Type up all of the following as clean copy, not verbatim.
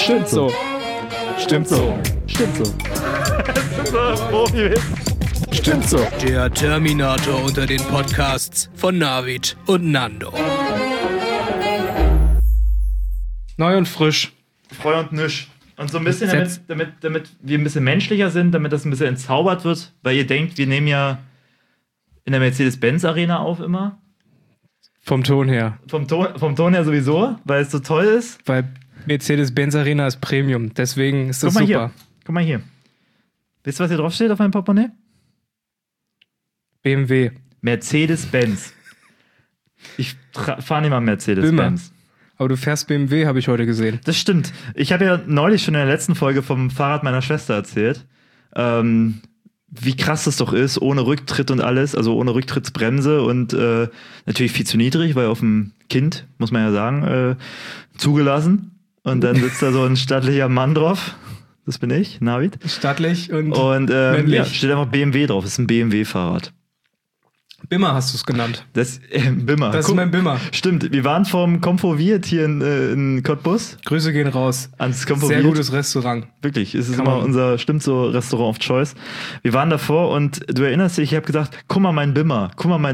Stimmt so. Stimmt so. Stimmt so. Stimmt so. Der Terminator unter den Podcasts von Navid und Nando. Neu und frisch. Freu und nisch. Und so ein bisschen, damit wir ein bisschen menschlicher sind, damit das ein bisschen entzaubert wird, weil ihr denkt, wir nehmen ja in der Mercedes-Benz-Arena auf immer. Vom Ton her. Vom Ton her sowieso, weil es so toll ist. Weil Mercedes-Benz Arena ist Premium. Deswegen ist das super. Guck mal hier. Wisst ihr, was hier drauf steht auf meinem Portemonnaie? BMW. Mercedes-Benz. Ich fahre nicht mal Mercedes-Benz. Aber du fährst BMW, habe ich heute gesehen. Das stimmt. Ich habe ja neulich schon in der letzten Folge vom Fahrrad meiner Schwester erzählt, wie krass das doch ist, ohne Rücktritt und alles, also ohne Rücktrittsbremse und natürlich viel zu niedrig, weil auf dem Kind, muss man ja sagen, zugelassen. Und dann sitzt da so ein stattlicher Mann drauf. Das bin ich, Navid. Stattlich und männlich. Ja, steht einfach BMW drauf. Das ist ein BMW-Fahrrad. Bimmer hast du es genannt. Bimmer. Das ist mein Bimmer. Stimmt, wir waren vom Komfortiert hier in Cottbus. Grüße gehen raus. Ans Komfortiert. Sehr gutes Restaurant. Wirklich, es ist immer unser, stimmt so, Restaurant of Choice. Wir waren davor und du erinnerst dich, ich habe gesagt, guck mal mein Bimmer.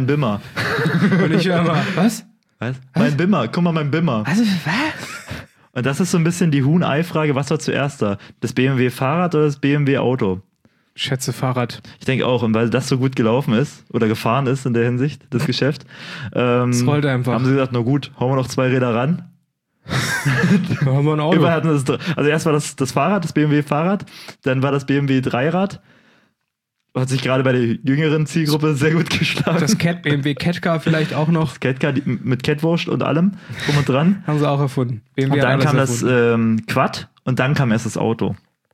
Und ich höre mal, was? Mein Bimmer, guck mal mein Bimmer. Also, was? Und das ist so ein bisschen die Huhn-Ei-Frage, was war zuerst da? Das BMW-Fahrrad oder das BMW-Auto? Schätze Fahrrad. Ich denke auch, und weil das so gut gelaufen ist oder gefahren ist in der Hinsicht, das Geschäft, es rollt einfach. Haben sie gesagt, na gut, hauen wir noch 2 Räder ran. Da haben wir ein Auto. Also erst war das Fahrrad, das BMW-Fahrrad, dann war das BMW-Dreirad. Hat sich gerade bei der jüngeren Zielgruppe sehr gut geschlagen. Das BMW Catcar vielleicht auch noch. Das Catcar mit Catwurst und allem, drum und dran. Haben sie auch erfunden. BMW und dann kam das Quad und dann kam erst das Auto.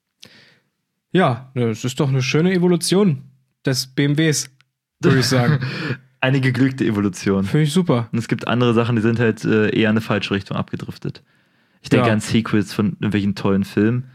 Ja, das ist doch eine schöne Evolution des BMWs, würde ich sagen. Eine geglückte Evolution. Finde ich super. Und es gibt andere Sachen, die sind halt eher in eine falsche Richtung abgedriftet. Ich denke an Sequels von irgendwelchen tollen Filmen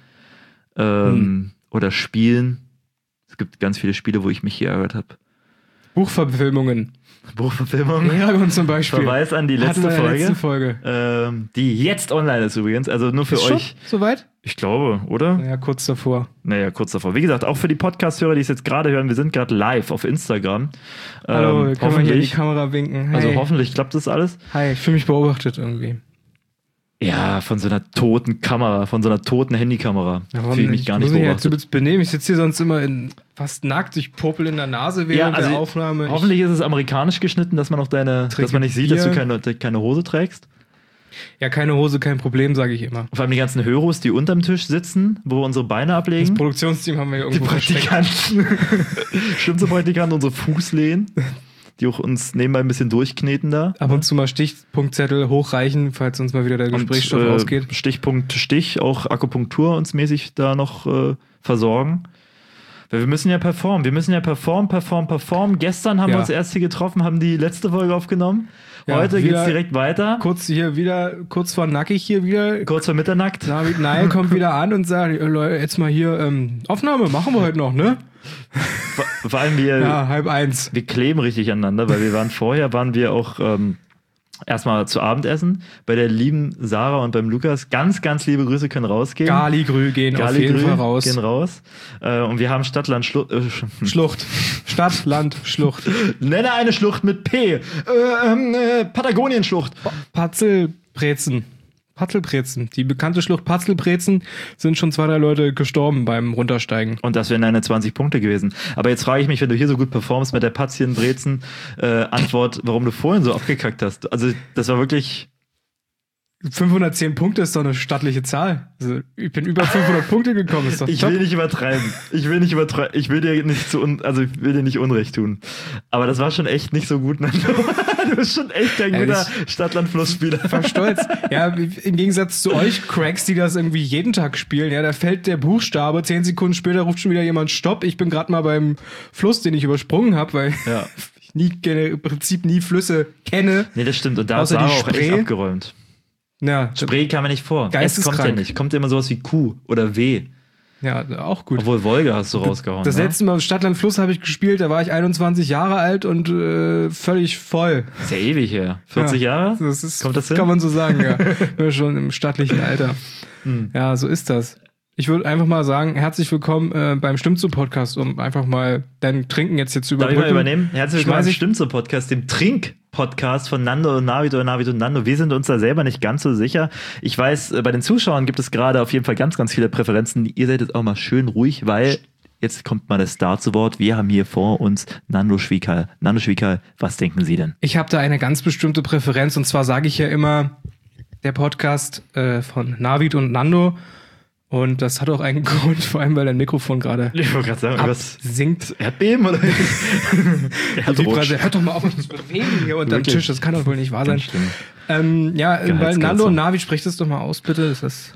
oder Spielen. Es gibt ganz viele Spiele, wo ich mich geärgert habe. Buchverfilmungen. Eragon zum Beispiel. Verweis an die letzte Folge. Die jetzt online ist übrigens. Also nur für ist euch. Schon soweit? Ich glaube, oder? Naja, kurz davor. Wie gesagt, auch für die Podcast-Hörer, die es jetzt gerade hören, wir sind gerade live auf Instagram. Hallo, können wir hier in die Kamera winken. Hey. Also hoffentlich klappt das alles. Hi, ich fühle mich beobachtet irgendwie. Ja, von so einer toten Kamera, von so einer toten Handykamera. Fühle ich mich gar nicht beobachtet. Du willst benehmen. Ich sitze hier sonst immer fast nackt, ich popel in der Nase während der Aufnahme. Hoffentlich ist es amerikanisch geschnitten, dass man dass man nicht sieht, dass du keine Hose trägst. Ja, keine Hose, kein Problem, sage ich immer. Vor allem die ganzen Höros, die unterm Tisch sitzen, wo wir unsere Beine ablegen. Das Produktionsteam haben wir irgendwo Praktikanten. Stimmt, so Praktikanten, unsere Fußlehen, die auch uns nebenbei ein bisschen durchkneten da. Ab und zu mal Stichpunktzettel hochreichen, falls uns mal wieder der Gesprächsstoff ausgeht. Stichpunkt Stich, auch Akupunktur uns mäßig da noch versorgen. Weil wir müssen ja performen. Performen. Gestern haben wir uns erst hier getroffen, haben die letzte Folge aufgenommen. Heute geht's direkt weiter. Kurz vor nackig hier wieder. Kurz vor Mitternackt. David Neil kommt wieder an und sagt, Leute, jetzt mal hier Aufnahme, machen wir heute noch, ne? Vor allem wir 12:30. Wir kleben richtig aneinander, weil vorher waren wir auch erstmal zu Abendessen bei der lieben Sarah und beim Lukas. Ganz, ganz liebe Grüße können rausgehen. Galigrü gehen auf jeden Fall raus. Gehen raus. Und wir haben Stadtland Schlucht. Stadt, Schlucht. Nenne eine Schlucht mit P. Patagonien-Schlucht. Patzelbrezen. Die bekannte Schlucht Patzelbrezen sind schon 2, 3 Leute gestorben beim Runtersteigen. Und das wären deine 20 Punkte gewesen. Aber jetzt frage ich mich, wenn du hier so gut performst mit der Patzelbrezen Antwort, warum du vorhin so abgekackt hast. Also das war wirklich... 510 Punkte ist doch eine stattliche Zahl. Also ich bin über 500 Punkte gekommen. Ist doch Ich will nicht übertreiben. Ich will dir nicht Unrecht tun. Aber das war schon echt nicht so gut, Nando. Du bist schon echt ein guter Stadtland-Fluss-Spieler. Ich war stolz. Ja, im Gegensatz zu euch Cracks, die das irgendwie jeden Tag spielen, ja, da fällt der Buchstabe, 10 Sekunden später ruft schon wieder jemand Stopp. Ich bin gerade mal beim Fluss, den ich übersprungen habe, weil ich im Prinzip nie Flüsse kenne. Nee, das stimmt. Und da ist auch echt abgeräumt. Ja, Spree kam mir nicht vor. Es kommt ja nicht. Kommt ja immer sowas wie Q oder W. Ja, auch gut. Obwohl Wolga hast du rausgehauen. Das letzte Mal Stadtland Fluss habe ich gespielt, da war ich 21 Jahre alt und völlig voll. Ist ja ewig her. 40 Jahre? Kommt das hin? Kann man so sagen, ja. Bin schon im stattlichen Alter. Ja, so ist das. Ich würde einfach mal sagen, herzlich willkommen beim Stimmzu-Podcast, um einfach mal dein Trinken jetzt zu überbrücken. Darf ich mal übernehmen? Herzlich willkommen beim Stimmzu-Podcast, dem Trink-Podcast von Nando und Navid oder Navid und Nando. Wir sind uns da selber nicht ganz so sicher. Ich weiß, bei den Zuschauern gibt es gerade auf jeden Fall ganz, ganz viele Präferenzen. Ihr seid jetzt auch mal schön ruhig, weil jetzt kommt mal der Star zu Wort. Wir haben hier vor uns Nando Schwiekal. Nando Schwiekal, was denken Sie denn? Ich habe da eine ganz bestimmte Präferenz und zwar sage ich ja immer, der Podcast von Navid und Nando. Und das hat auch einen Grund, vor allem weil dein Mikrofon gerade singt. Erdbeben oder? Hört doch mal auf, uns zu bewegen hier unter dem Tisch. Das kann doch wohl nicht wahr sein. Weil Nando und Navi, sprich das doch mal aus, bitte. Ist das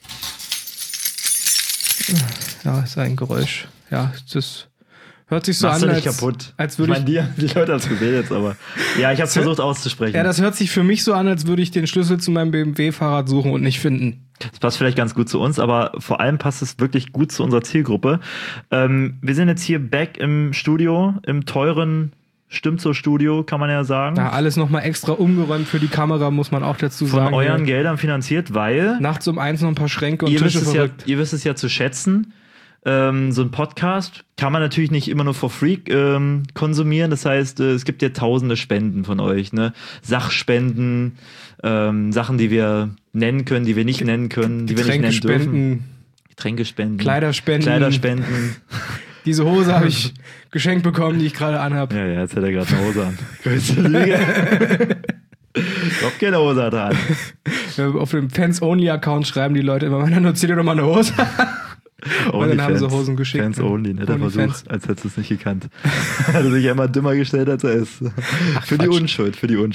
ist ein Geräusch. Ja, das hört sich so an, als würde ich... die Leute haben es gesehen jetzt, aber... Ja, ich habe es versucht auszusprechen. Ja, das hört sich für mich so an, als würde ich den Schlüssel zu meinem BMW-Fahrrad suchen und nicht finden. Das passt vielleicht ganz gut zu uns, aber vor allem passt es wirklich gut zu unserer Zielgruppe. Wir sind jetzt hier back im Studio, im teuren Stimmzo-Studio, kann man ja sagen. Ja, alles nochmal extra umgeräumt für die Kamera, muss man auch dazu sagen. Von euren Geldern finanziert, weil... Nachts um 1 noch ein paar Schränke und Tische verrückt. Ihr wisst es ja zu schätzen. So ein Podcast kann man natürlich nicht immer nur for free konsumieren. Das heißt, es gibt ja tausende Spenden von euch, ne? Sachspenden, Sachen, die wir nennen können, die wir nicht nennen können, die wir nicht nennen dürfen. Getränkespenden. Kleiderspenden. Diese Hose habe ich geschenkt bekommen, die ich gerade anhabe. Ja, jetzt hat er gerade eine Hose an. Grüße Liga. Ich hab keine Hose an. Auf dem Fans-Only-Account schreiben die Leute immer, Nando, zieh dir doch mal eine Hose an. Und dann haben sie Hosen geschickt. Fans only, ne? Der Versuch, als hättest du es nicht gekannt. Hat er sich immer dümmer gestellt, als er ist. Für die Unschuld.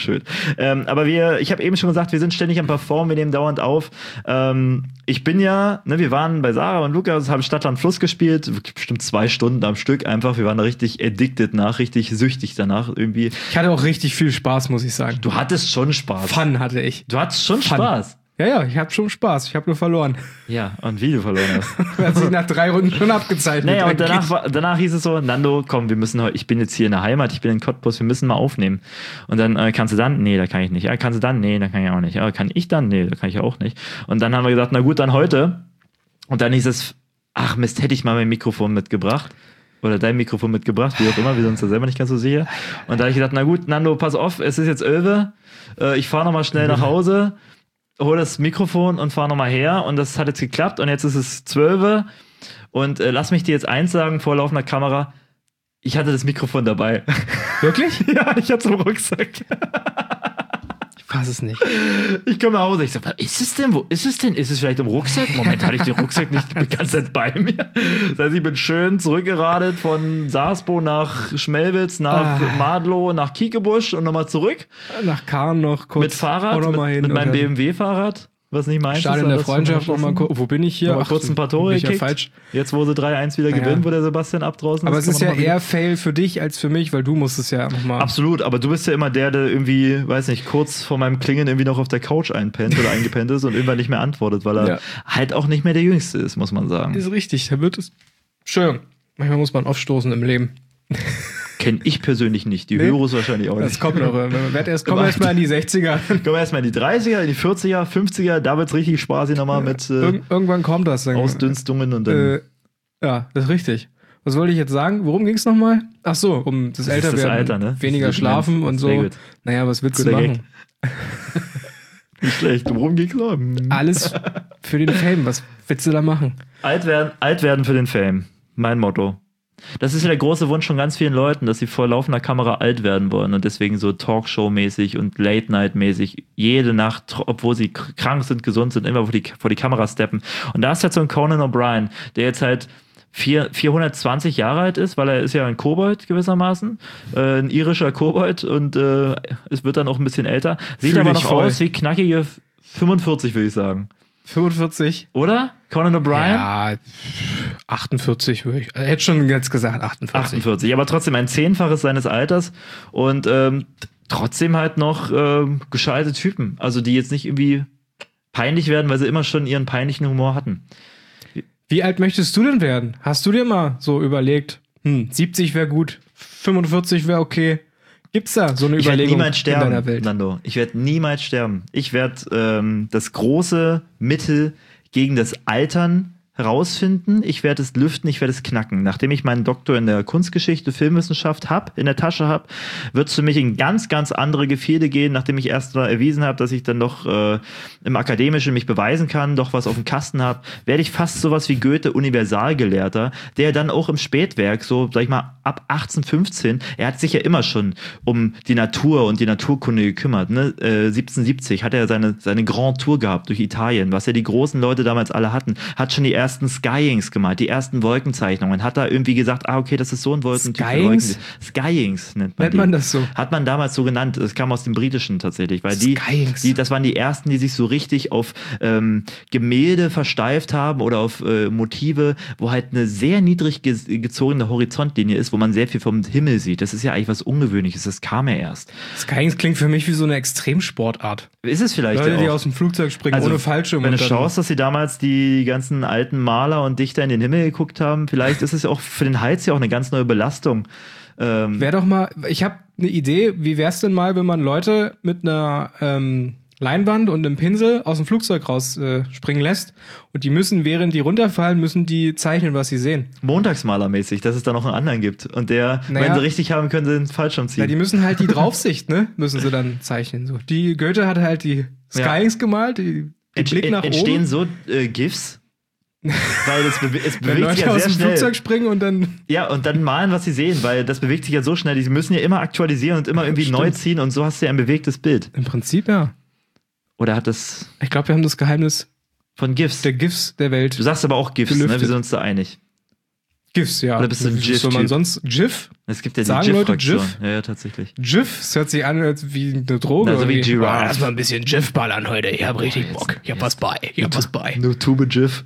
Aber ich habe eben schon gesagt, wir sind ständig am Performen, wir nehmen dauernd auf. Ich bin ja, wir waren bei Sarah und Lukas, haben Stadtland Fluss gespielt, bestimmt 2 Stunden am Stück einfach. Wir waren da richtig addicted richtig süchtig danach irgendwie. Ich hatte auch richtig viel Spaß, muss ich sagen. Du hattest schon Spaß. Fun hatte ich. Du hattest schon Spaß. Ja, ich habe schon Spaß. Ich habe nur verloren. Ja, und wie du verloren hast. Hat sich nach 3 Runden schon abgezeichnet. Naja, und danach hieß es so, Nando, komm, wir müssen heute, ich bin jetzt hier in der Heimat, ich bin in Cottbus, wir müssen mal aufnehmen. Und dann, kannst du dann? Nee, da kann ich nicht. Ja, kannst du dann? Nee, da kann ich auch nicht. Ja, kann ich dann? Nee, da kann ich auch nicht. Und dann haben wir gesagt, na gut, dann heute. Und dann hieß es, ach Mist, hätte ich mal mein Mikrofon mitgebracht. Oder dein Mikrofon mitgebracht, wie auch immer, wir sind uns da selber nicht ganz so sicher. Und da habe ich gesagt, na gut, Nando, pass auf, es ist jetzt 11. Ich fahre nochmal schnell nach Hause. Hol das Mikrofon und fahr nochmal her und das hat jetzt geklappt und jetzt ist es 12 und lass mich dir jetzt eins sagen vor laufender Kamera, ich hatte das Mikrofon dabei. Wirklich? Ja, ich hatte es im Rucksack. Ich fass es nicht. Ich komme nach Hause, ich sag, was ist es denn? Wo ist es denn? Ist es vielleicht im Rucksack? Moment, hatte ich den Rucksack nicht die ganze Zeit bei mir. Das heißt, ich bin schön zurückgeradet von Sarsbo nach Schmelwitz, nach Madlow, nach Kiekebusch und nochmal zurück. Nach Karn noch kurz. Mit Fahrrad, mit meinem BMW-Fahrrad. Was nicht meins ist. Stadion der Freundschaft nochmal gucken. Wo bin ich hier? Mal kurz ein paar Tore gekickt. Falsch. Jetzt, wo sie 3-1 wieder gewinnen, wo der Sebastian ab draußen ist. Aber es ist ja eher Fail für dich als für mich, weil du musst es ja nochmal. Absolut, aber du bist ja immer der irgendwie, weiß nicht, kurz vor meinem Klingen irgendwie noch auf der Couch einpennt oder eingepennt ist und irgendwann nicht mehr antwortet, weil er halt auch nicht mehr der Jüngste ist, muss man sagen. Ist richtig, da wird es schön. Manchmal muss man aufstoßen im Leben. Kenne ich persönlich nicht. Die Hörer wahrscheinlich auch nicht. Das kommt noch. Kommen wir erstmal in die 60er. Kommen wir erstmal in die 30er, in die 40er, 50er. Da wird es richtig spaßig nochmal mit irgendwann kommt das. Dann. Ausdünstungen und dann. Ja, das ist richtig. Was wollte ich jetzt sagen? Worum ging es nochmal? Ach so, um das Älterwerden. Das Alter, ne? Weniger schlafen und so. Naja, was willst du machen? Nicht schlecht. Worum ging's noch? Alles für den Fame. Was willst du da machen? Alt werden für den Fame. Mein Motto. Das ist ja der große Wunsch von ganz vielen Leuten, dass sie vor laufender Kamera alt werden wollen und deswegen so Talkshow-mäßig und Late-Night-mäßig jede Nacht, obwohl sie krank sind, gesund sind, immer vor die Kamera steppen. Und da ist halt so ein Conan O'Brien, der jetzt halt 420 Jahre alt ist, weil er ist ja ein Kobold gewissermaßen, ein irischer Kobold und es wird dann auch ein bisschen älter. Sieht aber noch aus wie knackige 45, würde ich sagen. 45? Oder? Conan O'Brien? Ja, 48 würde ich. Hätte schon jetzt gesagt 48. 48, aber trotzdem ein Zehnfaches seines Alters und trotzdem halt noch gescheite Typen. Also die jetzt nicht irgendwie peinlich werden, weil sie immer schon ihren peinlichen Humor hatten. Wie alt möchtest du denn werden? Hast du dir mal so überlegt, 70 wäre gut, 45 wäre okay? Gibt's da so eine Überlegung in deiner Welt? Nando. Ich werde niemals sterben. Ich werde das große Mittel gegen das Altern herausfinden, ich werde es lüften, ich werde es knacken. Nachdem ich meinen Doktor in der Kunstgeschichte, Filmwissenschaft in der Tasche habe, wird es für mich in ganz, ganz andere Gefilde gehen, nachdem ich erst mal erwiesen habe, dass ich dann doch im Akademischen mich beweisen kann, doch was auf dem Kasten habe, werde ich fast sowas wie Goethe Universalgelehrter, der dann auch im Spätwerk, so sag ich mal ab 1815, er hat sich ja immer schon um die Natur und die Naturkunde gekümmert. Ne? 1770 hat er seine Grand Tour gehabt durch Italien, was ja die großen Leute damals alle hatten, hat schon die ersten Skyings gemalt, die ersten Wolkenzeichnungen, hat da irgendwie gesagt, okay, das ist so ein Wolkentyp. Skyings nennt man das so? Hat man damals so genannt, es kam aus dem Britischen tatsächlich, weil das waren die ersten, die sich so richtig auf Gemälde versteift haben oder auf Motive, wo halt eine sehr niedrig gezogene Horizontlinie ist, wo man sehr viel vom Himmel sieht. Das ist ja eigentlich was Ungewöhnliches, das kam ja erst. Skyings klingt für mich wie so eine Extremsportart. Ist es vielleicht Leute, auch. die aus dem Flugzeug springen, ohne Fallschirm. Wenn du schaust, dass sie damals die ganzen alten Maler und Dichter in den Himmel geguckt haben, vielleicht ist es ja auch für den Hals ja auch eine ganz neue Belastung. Wäre doch mal, ich habe eine Idee, wie wär's denn mal, wenn man Leute mit einer Leinwand und einem Pinsel aus dem Flugzeug rausspringen lässt und die müssen, während die runterfallen, müssen die zeichnen, was sie sehen. Montagsmalermäßig, dass es da noch einen anderen gibt. Und wenn sie richtig haben, können sie den Fallschirm ziehen. Ja, die müssen halt die Draufsicht, ne? Müssen sie dann zeichnen. So. Die Goethe hat halt die Skyings gemalt, die Blick nach entstehen oben. so GIFs, weil es bewegt sich Leute ja sehr aus dem schnell. Flugzeug springen und dann... Ja, und dann malen, was sie sehen, weil das bewegt sich ja so schnell. Die müssen ja immer aktualisieren und immer irgendwie neu ziehen und so hast du ja ein bewegtes Bild. Im Prinzip, ja. Oder hat das... Ich glaube, wir haben das Geheimnis von GIFs. Der GIFs der Welt. Du sagst aber auch GIFs, ne? Wir sind uns da einig. GIFs, ja. Oder bist du ein GIF? Soll man sonst GIF? Es gibt ja Sagen die Leute GIF-Fraktion. GIF? Ja, tatsächlich. GIF, das hört sich an wie eine Droge. Also wie Giraffe. Lass mal ein bisschen GIF ballern heute. Ich hab richtig Bock. Ich hab was bei. Nur Tube GIF.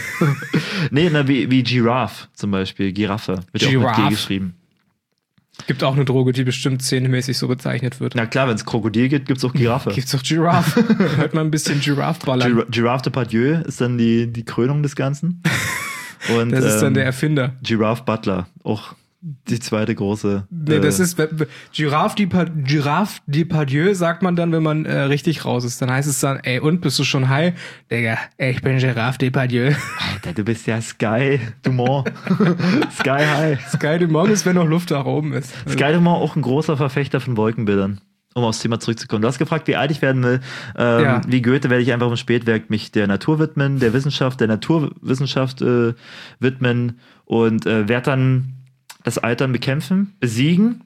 Nee, wie Giraffe zum Beispiel. Giraffe. Wird ja auch mit G geschrieben. Gibt auch eine Droge, die bestimmt szenemäßig so bezeichnet wird. Na klar, wenn es Krokodil gibt, gibt's auch Giraffe. Gibt's auch Giraffe. Hört man ein bisschen Giraffe ballern. Giraffe Depardieu ist dann die Krönung des Ganzen. Und, das ist dann der Erfinder. Giraffe Butler, auch die zweite große. Nee, das ist Giraffe Depardieu sagt man dann, wenn man richtig raus ist. Dann heißt es dann, ey, und, bist du schon high? Digga, ich bin Giraffe Depardieu. Alter, du bist ja Sky Dumont. Sky High. Sky Dumont ist, wenn noch Luft nach oben ist. Sky Dumont auch ein großer Verfechter von Wolkenbildern. Um aufs Thema zurückzukommen. Du hast gefragt, wie alt ich werden will. Ja. Wie Goethe werde ich einfach im Spätwerk mich der Natur widmen, der Naturwissenschaft widmen und werde dann das Altern besiegen.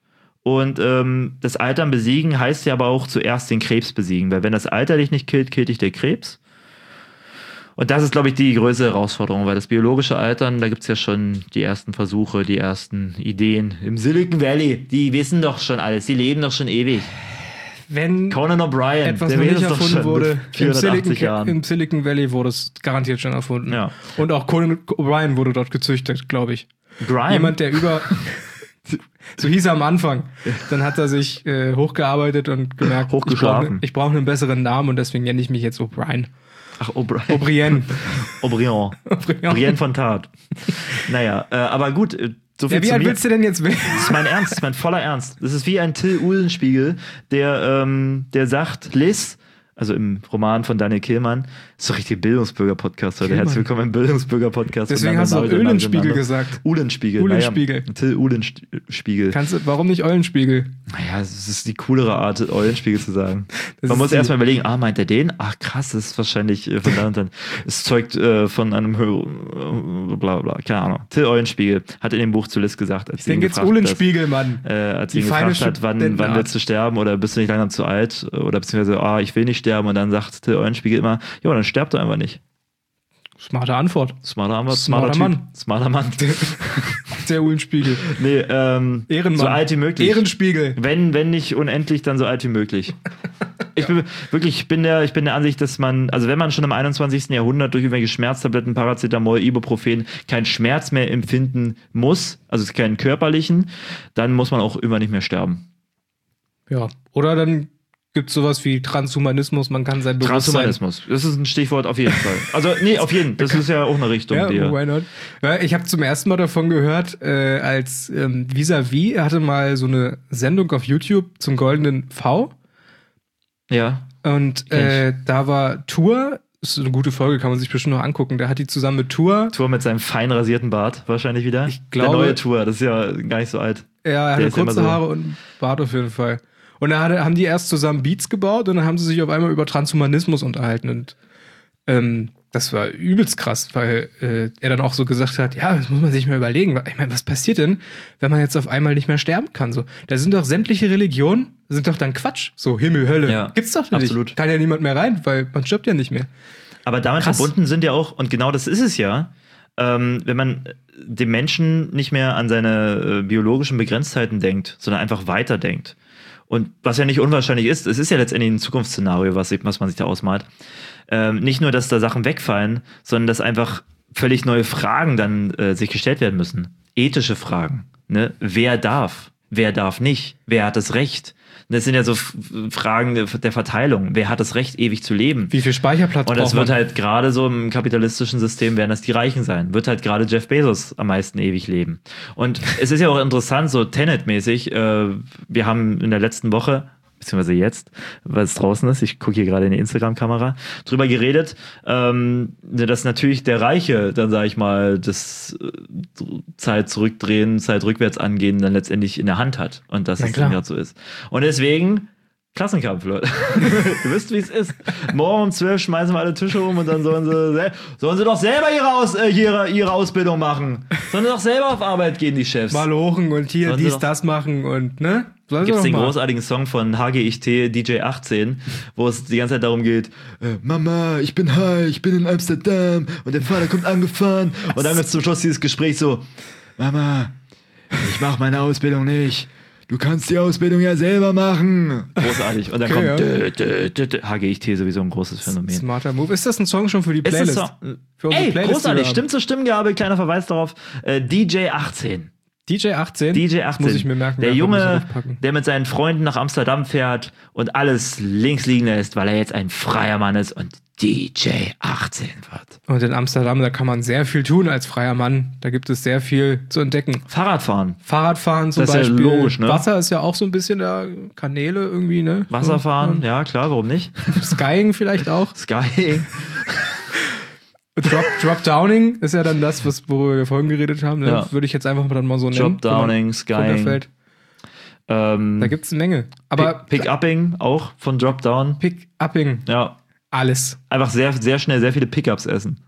Und das Altern besiegen heißt ja aber auch zuerst den Krebs besiegen, weil wenn das Alter dich nicht killt, killt dich der Krebs. Und das ist, glaube ich, die größte Herausforderung, weil das biologische Altern, da gibt es ja schon die ersten Versuche, die ersten Ideen. Im Silicon Valley, die wissen doch schon alles, die leben doch schon ewig. Wenn Conan O'Brien, etwas der noch nicht weiß doch erfunden schon wurde, mit 480 Jahren. im Silicon Valley wurde es garantiert schon erfunden. Ja. Und auch Conan O'Brien wurde dort gezüchtet, glaube ich. Grime? Jemand, der so hieß er am Anfang. Dann hat er sich hochgearbeitet und gemerkt, Hochgeschlafen. ich brauche einen besseren Namen und deswegen nenne ich mich jetzt O'Brien. Ach, O'Brien. O'Brien von Tat. Naja, aber gut, so viel Ja, wie zu alt mir. willst du denn jetzt werden? Das ist mein Ernst, das ist mein voller Ernst. Das ist wie ein Till Uhlenspiegel, der sagt, Liz, also im Roman von Daniel Kehlmann, ist so richtig Bildungsbürger-Podcast heute. Herzlich willkommen im Bildungsbürger-Podcast. Deswegen hast du auch Eulenspiegel gesagt. Uhlenspiegel. Uhlenspiegel. Naja, Till Uhlenspiegel. Warum nicht Eulenspiegel? Naja, es ist die coolere Art, Eulenspiegel zu sagen. Das Man ist muss erstmal überlegen, meint er den? Ach krass, das ist wahrscheinlich von da und dann. Es zeugt von einem bla bla, keine Ahnung. Till Eulenspiegel hat in dem Buch zu Liz gesagt, als Ich denke jetzt Uhlenspiegel, Mann. als sie ihn gefragt hat, wann willst du sterben oder bist du nicht langsam zu alt oder beziehungsweise, ich will nicht sterben und dann sagt Till Eulenspiegel immer, ja, dann stirbt er einfach nicht. Smarte Antwort. Smarter Smarter Mann. Smarter Mann. Der Uhlenspiegel. Nee, Ehrenmann. so alt wie möglich. Ehrenspiegel. Wenn nicht unendlich, dann so alt wie möglich. Ich bin der Ansicht, dass man, also wenn man schon im 21. Jahrhundert durch irgendwelche Schmerztabletten, Paracetamol, Ibuprofen keinen Schmerz mehr empfinden muss, also keinen körperlichen, dann muss man auch immer nicht mehr sterben. Ja, oder dann Gibt es sowas wie Transhumanismus? Man kann sein Bewusstsein... Transhumanismus, das ist ein Stichwort auf jeden Fall. Also, nee, auf jeden Fall. Das ist ja auch eine Richtung. Ja, why not? Ja, ich habe zum ersten Mal davon gehört, als Vis-a-vis hatte mal so eine Sendung auf YouTube zum Goldenen V. Ja. Und da war Tour, das ist eine gute Folge, kann man sich bestimmt noch angucken. Da hat die zusammen mit Tour mit seinem fein rasierten Bart wahrscheinlich wieder. Ich glaube, der neue Tour, das ist ja gar nicht so alt. Ja, er hatte kurze Haare und Bart auf jeden Fall. Und da haben die erst zusammen Beats gebaut und dann haben sie sich auf einmal über Transhumanismus unterhalten. Und das war übelst krass, weil er dann auch so gesagt hat, ja, das muss man sich mal überlegen. Ich meine, was passiert denn, wenn man jetzt auf einmal nicht mehr sterben kann? So, da sind doch sämtliche Religionen, sind doch dann Quatsch. So Himmel, Hölle. Ja, gibt's doch nicht. Absolut. Kann ja niemand mehr rein, weil man stirbt ja nicht mehr. Aber damit verbunden sind ja auch, und genau das ist es ja, wenn man dem Menschen nicht mehr an seine biologischen Begrenztheiten denkt, sondern einfach weiterdenkt. Und was ja nicht unwahrscheinlich ist, es ist ja letztendlich ein Zukunftsszenario, was man sich da ausmalt. Nicht nur, dass da Sachen wegfallen, sondern dass einfach völlig neue Fragen dann sich gestellt werden müssen. Ethische Fragen. Ne? Wer darf? Wer darf nicht? Wer hat das Recht? Das sind ja so Fragen der Verteilung. Wer hat das Recht, ewig zu leben? Wie viel Speicherplatz braucht man? Und das wird halt gerade so im kapitalistischen System, werden das die Reichen sein. Wird halt gerade Jeff Bezos am meisten ewig leben. Und es ist ja auch interessant, so Tenet-mäßig. Wir haben in der letzten Woche, beziehungsweise jetzt, weil es draußen ist, ich gucke hier gerade in die Instagram-Kamera, drüber geredet, dass natürlich der Reiche dann, sag ich mal, das Zeit zurückdrehen, Zeit rückwärts angehen, dann letztendlich in der Hand hat. Und dass es dann gerade so ist. Und deswegen Klassenkampf, Leute. Du wisst, wie es ist. Morgen um 12 schmeißen wir alle Tische um und dann sollen sie doch selber ihre Ausbildung machen. Sollen sie doch selber auf Arbeit gehen, die Chefs. Malochen und hier das machen und, ne? Gibt es den großartigen Song von HGIT, DJ 18, wo es die ganze Zeit darum geht, Mama, ich bin high, ich bin in Amsterdam und der Vater kommt angefahren. Und dann wird zum Schluss dieses Gespräch so, Mama, ich mach meine Ausbildung nicht. Du kannst die Ausbildung ja selber machen. Großartig. Und dann kommt HGIT, sowieso ein großes Phänomen. Smarter Move. Ist das ein Song schon für die Playlist? Für unsere Playlist, großartig. Stimmt zur Stimmgabe. Kleiner Verweis darauf. DJ 18. DJ 18? DJ 18. Das muss ich mir merken. Der Junge, der mit seinen Freunden nach Amsterdam fährt und alles links liegen lässt, weil er jetzt ein freier Mann ist und DJ 18 wird. Und in Amsterdam, da kann man sehr viel tun als freier Mann. Da gibt es sehr viel zu entdecken. Fahrradfahren zum das Beispiel. Ist ja logisch, ne? Wasser ist ja auch so ein bisschen da, Kanäle irgendwie, ne? Wasserfahren, ja klar, warum nicht? Skying vielleicht auch. Skying. Drop-Downing ist ja dann das, worüber wir vorhin geredet haben. Ne? Ja. Würde ich jetzt einfach dann mal so nennen. Drop-Downing, Skying. Da gibt es eine Menge. Aber Pick-Upping auch von Drop-Down. Pick-Upping. Ja. Alles. Einfach sehr, sehr schnell sehr viele Pickups essen.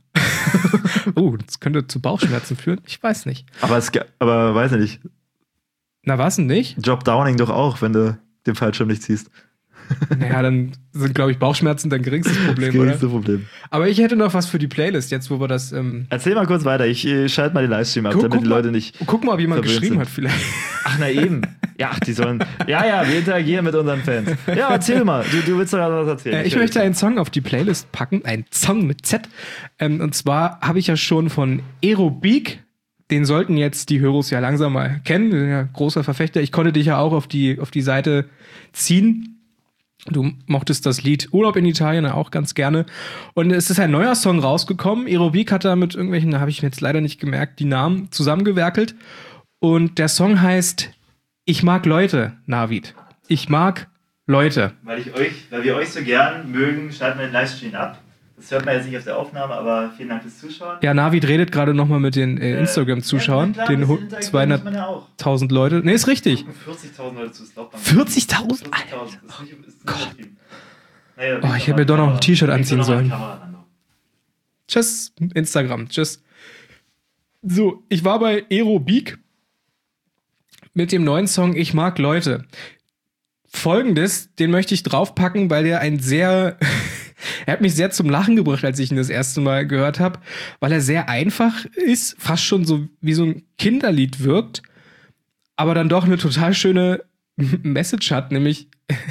Das könnte zu Bauchschmerzen führen. Ich weiß nicht. Aber weiß ich nicht. Na, was denn nicht? Drop-Downing doch auch, wenn du den Fallschirm nicht ziehst. Naja, dann sind, glaube ich, Bauchschmerzen dein geringstes Problem, das geringste Problem. Aber ich hätte noch was für die Playlist, jetzt wo wir das... Erzähl mal kurz weiter, ich schalte mal den Livestream ab, damit die Leute nicht... Guck mal, ob jemand geschrieben hat vielleicht. Ach, na eben. Ja, die sollen... Ja, wir interagieren mit unseren Fans. Ja, erzähl mal, du willst doch gerade was erzählen. Ich möchte einen Song auf die Playlist packen, einen Song mit Z. Und zwar habe ich ja schon von Aerobeak, den sollten jetzt die Höros ja langsam mal kennen, wir sind ja großer Verfechter. Ich konnte dich ja auch auf die Seite ziehen. Du mochtest das Lied Urlaub in Italien auch ganz gerne. Und es ist ein neuer Song rausgekommen. Aerobeak hat da mit irgendwelchen, da habe ich mir jetzt leider nicht gemerkt, die Namen zusammengewerkelt. Und der Song heißt Ich mag Leute, Navid. Ich mag Leute. Weil wir euch so gern mögen, schalten wir den Livestream ab. Das hört man jetzt nicht auf der Aufnahme, aber vielen Dank fürs Zuschauen. Ja, Navid redet gerade nochmal mit den Instagram-Zuschauern. Ja, den 200.000 Leute. Nee, ist richtig. 40.000 Leute zu. 40.000? Gott. Naja, ich hätte mir doch noch ein T-Shirt anziehen sollen. Tschüss, Instagram. Tschüss. So, ich war bei Aerobeak mit dem neuen Song Ich mag Leute. Folgendes, den möchte ich draufpacken, weil der er hat mich sehr zum Lachen gebracht, als ich ihn das erste Mal gehört habe, weil er sehr einfach ist, fast schon so wie so ein Kinderlied wirkt, aber dann doch eine total schöne Message hat, nämlich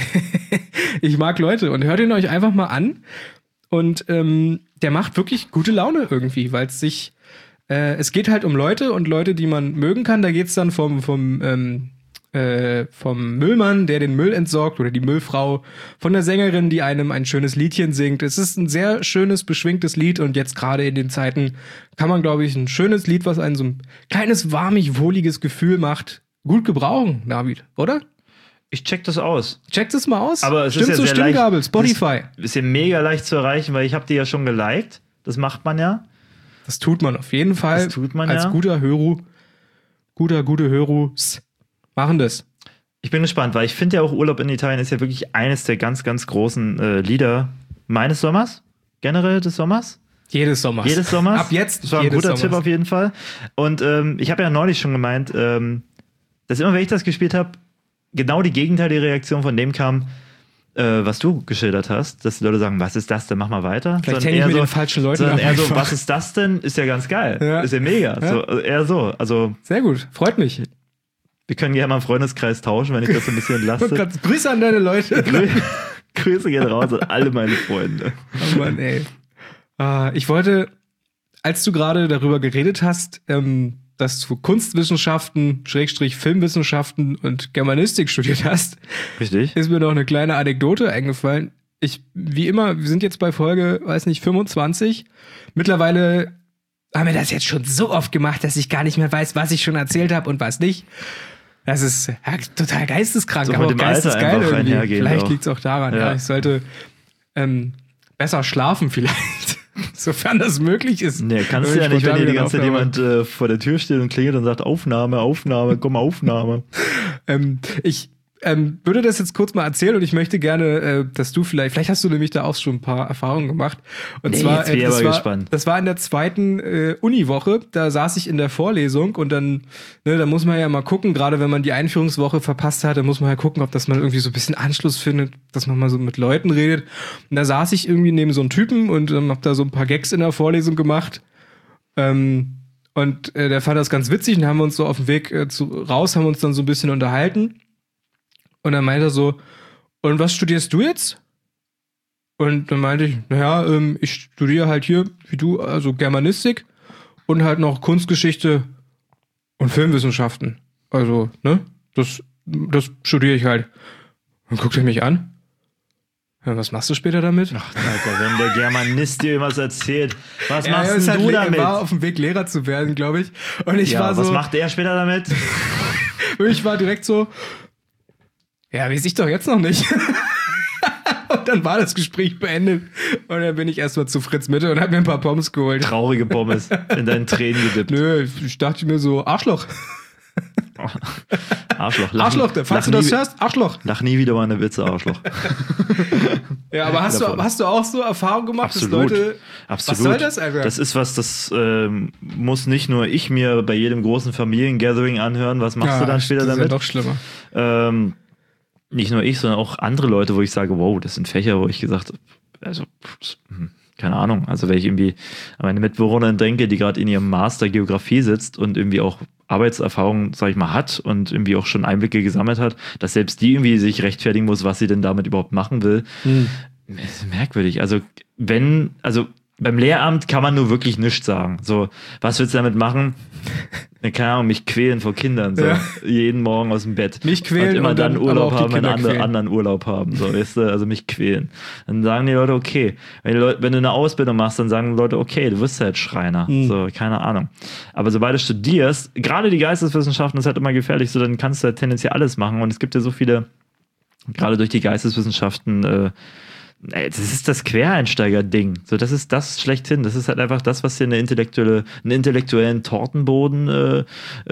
ich mag Leute. Und hört ihn euch einfach mal an. Und der macht wirklich gute Laune irgendwie, weil es geht halt um Leute und Leute, die man mögen kann. Da geht's dann vom vom Müllmann, der den Müll entsorgt, oder die Müllfrau, von der Sängerin, die einem ein schönes Liedchen singt. Es ist ein sehr schönes, beschwingtes Lied und jetzt gerade in den Zeiten kann man, glaube ich, ein schönes Lied, was einen so ein kleines, warmig, wohliges Gefühl macht, gut gebrauchen, David, oder? Ich check das aus. Check das mal aus. Aber es Stimmt ist ja so, sehr Stimmgabel, leicht, Spotify. Ist ja mega leicht zu erreichen, weil ich habe die ja schon geliked. Das macht man ja. Das tut man auf jeden Fall. Das tut man als ja. guter Höru, gute Hörus machen das. Ich bin gespannt, weil ich finde ja auch Urlaub in Italien ist ja wirklich eines der ganz, ganz großen Lieder meines Sommers. Generell des Sommers. Jedes Sommers. Ab jetzt. Das war ein guter Tipp auf jeden Fall. Und ich habe ja neulich schon gemeint, dass immer, wenn ich das gespielt habe, genau die gegenteilige Reaktion von dem kam, was du geschildert hast, dass die Leute sagen, was ist das denn, mach mal weiter. Vielleicht hänge ich mit den falschen Leuten sondern ab eher so, einfach. was ist das denn, ist ja ganz geil, Ja. ist ja mega. Ja. So, eher so, also Sehr gut, freut mich. wir können gerne mal im Freundeskreis tauschen, wenn ich das so ein bisschen entlaste. Grüße an deine Leute. Grüße gehen raus an alle meine Freunde. Oh Mann, ey. Ich wollte, als du gerade darüber geredet hast, dass du Kunstwissenschaften, Filmwissenschaften und Germanistik studiert hast, Richtig. ist mir noch eine kleine Anekdote eingefallen. Wie immer, wir sind jetzt bei Folge, 25. Mittlerweile haben wir das jetzt schon so oft gemacht, dass ich gar nicht mehr weiß, was ich schon erzählt habe und was nicht. Das ist ja, total geisteskrank, So aber mit auch dem Alter geistesgeil einfach irgendwie. einhergehen Vielleicht auch. liegt es auch daran, Ja. ja. Ich sollte besser schlafen vielleicht. Sofern das möglich ist. Nee, kannst du ja nicht, wenn hier die ganze Zeit jemand vor der Tür steht und klingelt und sagt, Aufnahme, komm, Aufnahme. Ich würde das jetzt kurz mal erzählen und ich möchte gerne, dass du vielleicht hast du nämlich da auch schon ein paar Erfahrungen gemacht. Und zwar, jetzt bin ich aber gespannt. Das war in der zweiten Uniwoche, da saß ich in der Vorlesung und dann, da muss man ja mal gucken, gerade wenn man die Einführungswoche verpasst hat, dann muss man ja gucken, ob das man irgendwie so ein bisschen Anschluss findet, dass man mal so mit Leuten redet. Und da saß ich irgendwie neben so einem Typen und hab da so ein paar Gags in der Vorlesung gemacht. Und der fand das ganz witzig und haben wir uns so auf dem Weg raus, haben uns dann so ein bisschen unterhalten. Und dann meinte er so, und was studierst du jetzt? Und dann meinte ich, naja, ich studiere halt hier, wie du, also Germanistik und halt noch Kunstgeschichte und Filmwissenschaften. Also, ne, das studiere ich halt. Dann guckt er mich an. Ja, was machst du später damit? Ach, Alter, wenn der Germanist dir was erzählt, was Ja, machst ist denn halt du Er damit? war auf dem Weg, Lehrer zu werden, glaube ich. Und ich war so. Was macht er später damit? Und ich war direkt so, ja, weiß ich doch jetzt noch nicht. Und dann war das Gespräch beendet. Und dann bin ich erstmal zu Fritz Mitte und hab mir ein paar Pommes geholt. Traurige Pommes in deinen Tränen gedippt. Nö, ich dachte mir so, Arschloch. Arschloch. Arschloch, falls du das hörst, Arschloch. Lach nie wieder meine Witze, Arschloch. Ja, aber hast du auch so Erfahrungen gemacht, Absolut. dass Leute... Absolut. Was soll das, Alter? Das ist was, das muss nicht nur ich mir bei jedem großen Familiengathering anhören. Was machst du dann später das damit? ist ja noch schlimmer. Nicht nur ich, sondern auch andere Leute, wo ich sage, wow, das sind Fächer, wo ich gesagt habe, also, keine Ahnung, also wenn ich irgendwie an meine Mitbewohnerin denke, die gerade in ihrem Master Geografie sitzt und irgendwie auch Arbeitserfahrung, sag ich mal, hat und irgendwie auch schon Einblicke gesammelt hat, dass selbst die irgendwie sich rechtfertigen muss, was sie denn damit überhaupt machen will. Ist merkwürdig. Also beim Lehramt kann man nur wirklich nichts sagen. So, was willst du damit machen? Keine Ahnung, mich quälen vor Kindern. So. Ja. Jeden Morgen aus dem Bett. Mich quälen und immer und dann dann Urlaub aber auch die haben, wenn Kinder quälen. anderen Urlaub haben. So, weißt du? Also mich quälen. Dann sagen die Leute, okay. Wenn du eine Ausbildung machst, dann sagen die Leute, okay, du wirst halt Schreiner. So, keine Ahnung. Aber sobald du studierst, gerade die Geisteswissenschaften ist halt immer gefährlich, so dann kannst du halt tendenziell alles machen. Und es gibt ja so viele, gerade durch die Geisteswissenschaften, das ist das Quereinsteiger-Ding. So, das ist das schlechthin. Das ist halt einfach das, was dir einen intellektuellen Tortenboden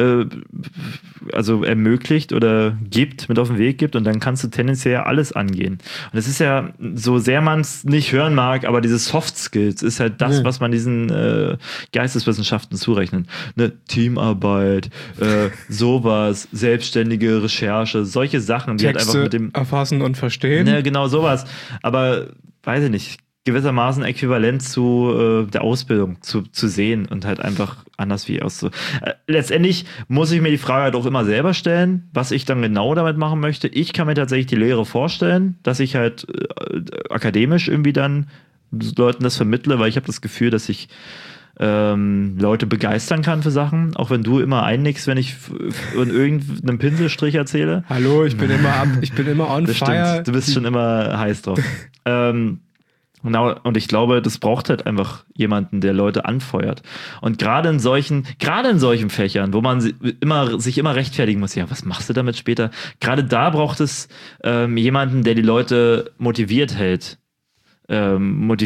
also ermöglicht oder gibt, mit auf den Weg gibt und dann kannst du tendenziell ja alles angehen. Und es ist ja, so sehr man es nicht hören mag, aber diese Soft Skills ist halt das, was man diesen Geisteswissenschaften zurechnet. Ne, Teamarbeit, sowas, selbstständige Recherche, solche Sachen, die halt Texte einfach mit dem erfassen und verstehen. Ne, genau sowas. Aber weiß ich nicht, gewissermaßen äquivalent zu der Ausbildung zu sehen und halt einfach anders wie aus. Letztendlich muss ich mir die Frage halt auch immer selber stellen, was ich dann genau damit machen möchte. Ich kann mir tatsächlich die Lehre vorstellen, dass ich halt akademisch irgendwie dann Leuten das vermittle, weil ich habe das Gefühl, dass ich Leute begeistern kann für Sachen, auch wenn du immer einnickst, wenn ich von irgendeinem Pinselstrich erzähle. Hallo, ich bin immer on das fire. Stimmt. Du bist schon immer heiß drauf. Genau, und ich glaube, das braucht halt einfach jemanden, der Leute anfeuert. Und gerade in solchen Fächern, wo man sich immer rechtfertigen muss, ja, was machst du damit später? Gerade da braucht es jemanden, der die Leute motiviert hält. Keine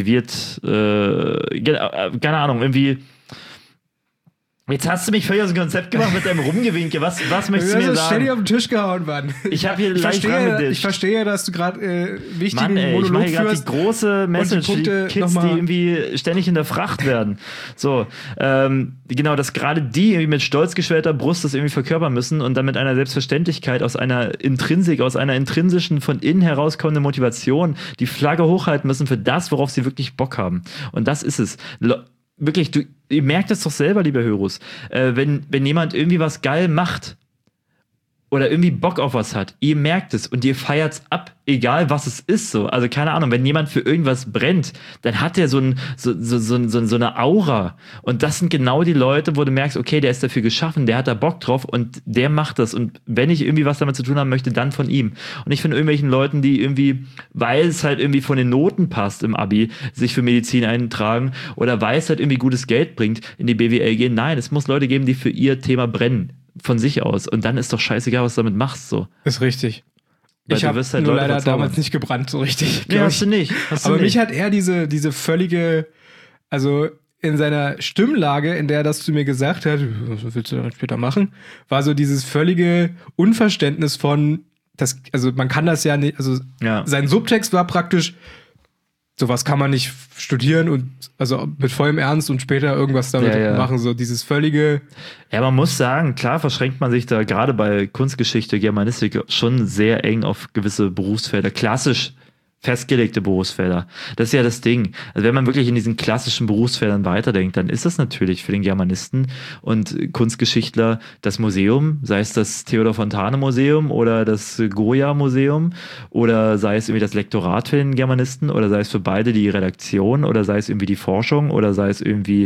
Ahnung, irgendwie. Jetzt hast du mich völlig aus dem Konzept gemacht mit deinem Rumgewinke. Was möchtest du mir sagen? Ständig auf den Tisch gehauen, Mann. Ich habe hier leicht rangedischt. Ich verstehe, dass du gerade wichtigen Monolog ich mache hier gerade die große Message, die Kids, die irgendwie ständig hinterfragt werden. So, genau, dass gerade die irgendwie mit stolz geschwellter Brust das irgendwie verkörpern müssen und dann mit einer Selbstverständlichkeit aus einer intrinsischen, von innen herauskommenden Motivation die Flagge hochhalten müssen für das, worauf sie wirklich Bock haben. Und das ist es. Wirklich, ihr merkt es doch selber, liebe Hörus, wenn jemand irgendwie was geil macht oder irgendwie Bock auf was hat, ihr merkt es und ihr feiert's ab, egal was es ist so. Also keine Ahnung, wenn jemand für irgendwas brennt, dann hat der so eine Aura. Und das sind genau die Leute, wo du merkst, okay, der ist dafür geschaffen, der hat da Bock drauf und der macht das. Und wenn ich irgendwie was damit zu tun haben möchte, dann von ihm. Und nicht von irgendwelchen Leuten, die irgendwie, weil es halt irgendwie von den Noten passt im Abi, sich für Medizin eintragen oder weil es halt irgendwie gutes Geld bringt, in die BWL gehen. Nein, es muss Leute geben, die für ihr Thema brennen. Von sich aus. Und dann ist doch scheißegal, was du damit machst. So. Ist richtig. Weil ich habe halt nur leider damals nicht gebrannt, so richtig. Nee, hast du nicht. Aber mich hat eher diese völlige, also in seiner Stimmlage, in der er das zu mir gesagt hat, was willst du dann später machen, war so dieses völlige Unverständnis von, also man kann das ja nicht, also sein Subtext war praktisch, sowas kann man nicht studieren und also mit vollem Ernst und später irgendwas damit machen, so dieses völlige. Ja, man muss sagen, klar verschränkt man sich da gerade bei Kunstgeschichte, Germanistik schon sehr eng auf gewisse Berufsfelder, klassisch festgelegte Berufsfelder. Das ist ja das Ding. Also wenn man wirklich in diesen klassischen Berufsfeldern weiterdenkt, dann ist das natürlich für den Germanisten und Kunstgeschichtler das Museum, sei es das Theodor Fontane Museum oder das Goya Museum oder sei es irgendwie das Lektorat für den Germanisten oder sei es für beide die Redaktion oder sei es irgendwie die Forschung oder sei es irgendwie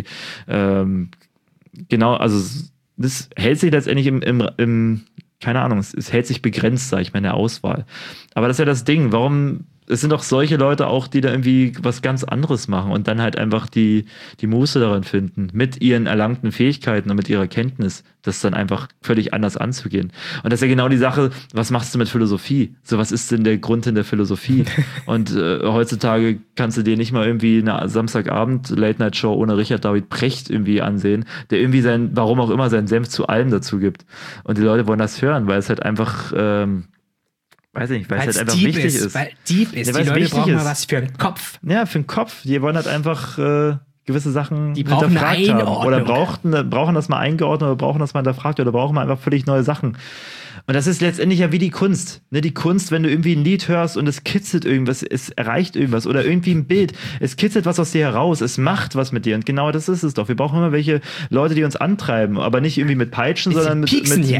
genau, also das hält sich letztendlich im keine Ahnung, es hält sich begrenzt, sag ich mal, in der Auswahl. Aber das ist ja das Ding, es sind auch solche Leute auch, die da irgendwie was ganz anderes machen und dann halt einfach die Muße daran finden, mit ihren erlangten Fähigkeiten und mit ihrer Kenntnis, das dann einfach völlig anders anzugehen. Und das ist ja genau die Sache, was machst du mit Philosophie? So, was ist denn der Grund in der Philosophie? Und heutzutage kannst du dir nicht mal irgendwie eine Samstagabend Late-Night-Show ohne Richard David Precht irgendwie ansehen, der irgendwie warum auch immer, seinen Senf zu allem dazu gibt. Und die Leute wollen das hören, weil es halt einfach weiß ich nicht, weil es halt einfach wichtig ist. Weil deep ist. Ja, die Leute brauchen ist. mal was für den Kopf. Ja, für den Kopf. Die wollen halt einfach gewisse Sachen die brauchen hinterfragt eine haben. Oder brauchen das mal eingeordnet oder brauchen das mal hinterfragt oder brauchen mal einfach völlig neue Sachen. Und das ist letztendlich ja wie die Kunst. Ne? Die Kunst, wenn du irgendwie ein Lied hörst und es kitzelt irgendwas, es erreicht irgendwas oder irgendwie ein Bild, es kitzelt was aus dir heraus, es macht was mit dir. Und genau das ist es doch. Wir brauchen immer welche Leute, die uns antreiben, aber nicht irgendwie mit Peitschen, sondern mit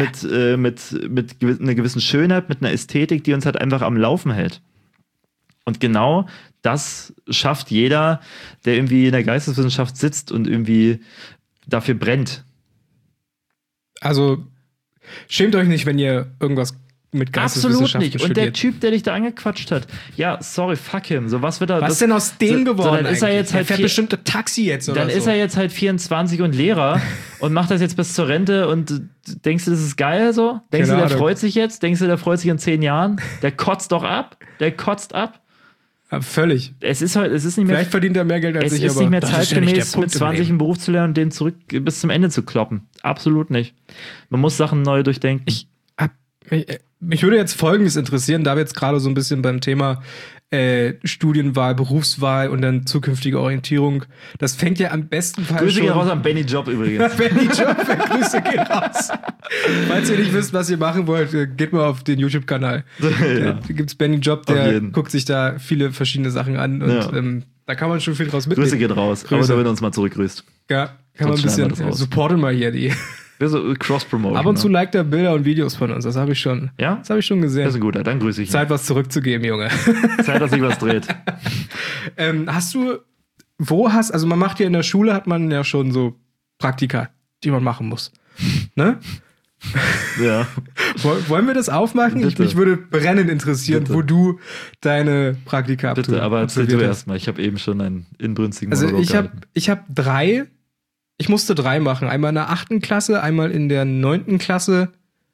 einer gewissen Schönheit, mit einer Ästhetik, die uns halt einfach am Laufen hält. Und genau das schafft jeder, der irgendwie in der Geisteswissenschaft sitzt und irgendwie dafür brennt. Also schämt euch nicht, wenn ihr irgendwas mit Geisteswissenschaften studiert. Absolut nicht. Und der Typ, der dich da angequatscht hat, ja, sorry, fuck him. So, was wird da? Was denn aus dem geworden? Dann ist er jetzt halt fährt bestimmt ein Taxi jetzt oder dann ist er jetzt halt 24 und Lehrer und macht das jetzt bis zur Rente und denkst du, das ist geil so? Denkst du, der freut sich jetzt? Denkst du, der freut sich in 10 Jahren? Der kotzt doch ab. Der kotzt ab. Ja, völlig. Es ist nicht mehr. Vielleicht verdient er mehr Geld als ich, aber es ist nicht mehr zeitgemäß, mit 20 einen Beruf zu lernen und den zurück bis zum Ende zu kloppen. Absolut nicht. Man muss Sachen neu durchdenken. Mich würde jetzt Folgendes interessieren, da wir jetzt gerade so ein bisschen beim Thema Studienwahl, Berufswahl und dann zukünftige Orientierung. Das fängt ja am besten Fall Grüße gehen raus an Benny Job übrigens. Benny Job, Grüße gehen raus. Falls ihr nicht wisst, was ihr machen wollt, geht mal auf den YouTube-Kanal. Da gibt's Benny Job, der guckt sich da viele verschiedene Sachen an und da kann man schon viel draus mitnehmen. Grüße gehen raus, aber da wird uns mal zurückgrüßt. Ja, kann man ein bisschen supporten mal hier die. So Cross-Promotion. Ab und zu liked er Bilder und Videos von uns, das habe ich schon. Ja? Das habe ich schon gesehen. Das ist ein guter, dann grüße ich ihn. Zeit, was zurückzugeben, Junge. Zeit, dass sich was dreht. Hast du also man macht ja in der Schule, hat man ja schon so Praktika, die man machen muss. Ne? Ja. Wollen wir das aufmachen? Mich würde brennend interessieren, wo du deine Praktika Bitte, aber erzähl du erstmal. Ich habe eben schon einen inbrünstigen Monolog gehalten. Ich habe 3. Ich musste 3 machen. Einmal in der 8. Klasse, einmal in der 9. Klasse.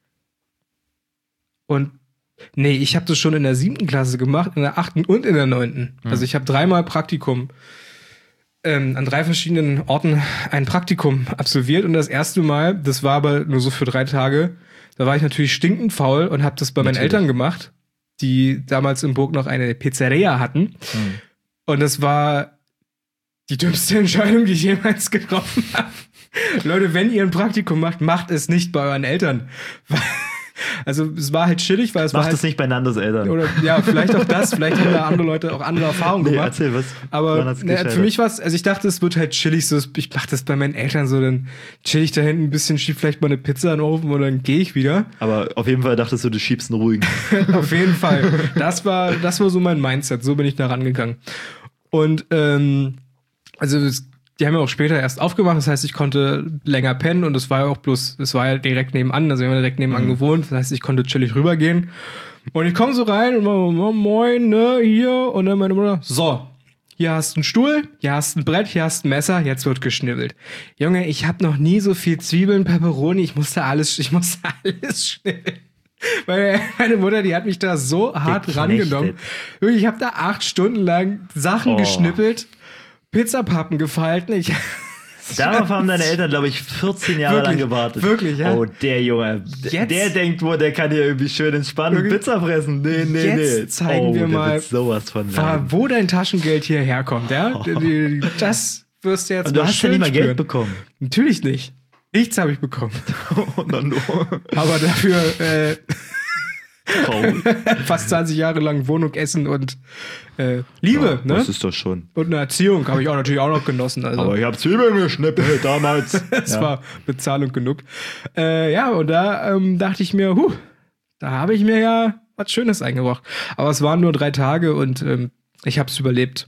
Und nee, ich habe das schon in der 7. Klasse gemacht, in der 8. und in der 9. Also ich habe 3-mal Praktikum an 3 verschiedenen Orten ein Praktikum absolviert. Und das erste Mal, das war aber nur so für 3 Tage, da war ich natürlich stinkend faul und habe das bei meinen Eltern gemacht, die damals in Burg noch eine Pizzeria hatten. Und das war die dümmste Entscheidung, die ich jemals getroffen habe. Leute, wenn ihr ein Praktikum macht, macht es nicht bei euren Eltern. Also es war halt chillig, weil es Macht es nicht bei Nandos Eltern. Oder ja, vielleicht auch das, vielleicht haben da andere Leute auch andere Erfahrungen gemacht. Erzähl was. Aber für mich war es, also ich dachte, es wird halt chillig, so ich mach das bei meinen Eltern so, dann chill ich da hinten ein bisschen, schieb vielleicht mal eine Pizza in den Ofen und dann gehe ich wieder. Aber auf jeden Fall dachtest du schiebst einen ruhigen. Auf jeden Fall. Das war so mein Mindset, so bin ich da rangegangen. Und also die haben ja auch später erst aufgemacht, das heißt, ich konnte länger pennen und es war ja auch es war ja direkt nebenan, also wir haben direkt nebenan gewohnt, das heißt, ich konnte chillig rübergehen. Und ich komme so rein und moin, ne, hier, und dann meine Mutter, so, hier hast du einen Stuhl, hier hast du ein Brett, hier hast du ein Messer, jetzt wird geschnibbelt. Junge, ich habe noch nie so viel Zwiebeln, Peperoni, ich musste alles schnibbeln. Weil meine Mutter, die hat mich da so hart rangenommen. Ich habe da 8 Stunden lang Sachen geschnippelt, Pizzapappen gefalten. Darauf haben deine Eltern, glaube ich, 14 Jahre lang gewartet. Wirklich, ja. Oh, der Junge. Der denkt wohl, der kann hier irgendwie schön entspannen Pizza fressen. Nee. Jetzt zeigen wir mal, sowas von wo dein Taschengeld hierher kommt. Ja? Das wirst du jetzt Und du hast ja nicht mal Geld bekommen. Natürlich nicht. Nichts habe ich bekommen. Aber dafür fast 20 Jahre lang Wohnung, Essen und Liebe, ne? Das ist doch schon. Und eine Erziehung habe ich auch natürlich auch noch genossen. Also. Aber ich habe Zwiebeln geschnippelt damals. Das war Bezahlung genug. Und da dachte ich mir, da habe ich mir ja was Schönes eingebracht. Aber es waren nur 3 Tage und ich habe es überlebt.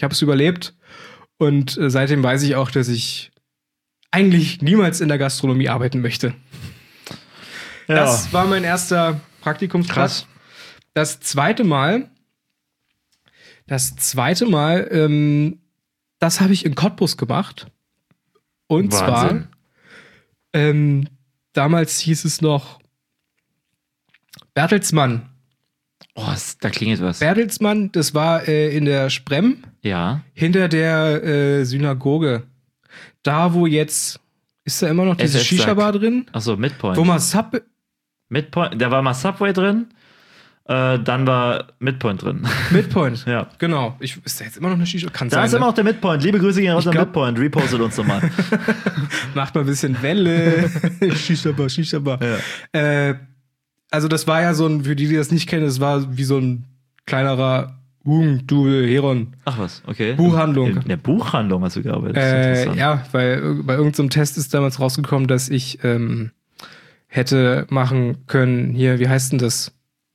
Und seitdem weiß ich auch, dass ich eigentlich niemals in der Gastronomie arbeiten möchte. Ja. Das war mein erster Praktikumsplatz. Krass. Das zweite Mal, das habe ich in Cottbus gemacht. Und Wahnsinn. zwar, damals hieß es noch Bertelsmann. Oh, da klingelt was. Bertelsmann, das war in der Sprem. Ja. Hinter der Synagoge. Da, wo jetzt, ist da immer noch diese Shisha-Bar drin? Achso, Midpoint. Wo man Midpoint, da war mal Subway drin, dann war Midpoint drin. Midpoint, ja. Genau. Ist da jetzt immer noch eine Shisha? Kann da sein, ist immer noch der Midpoint. Liebe Grüße gehen raus an Midpoint. Repostet uns doch mal. Macht mal ein bisschen Welle. Shisha-Bar. Ja. Also das war ja so ein, für die das nicht kennen, das war wie so ein kleinerer Double Heron. Ach was, okay. Buchhandlung. In der Buchhandlung hast du gearbeitet. Ja, weil bei irgendeinem Test ist damals rausgekommen, dass ich hätte machen können, hier, wie heißt denn das?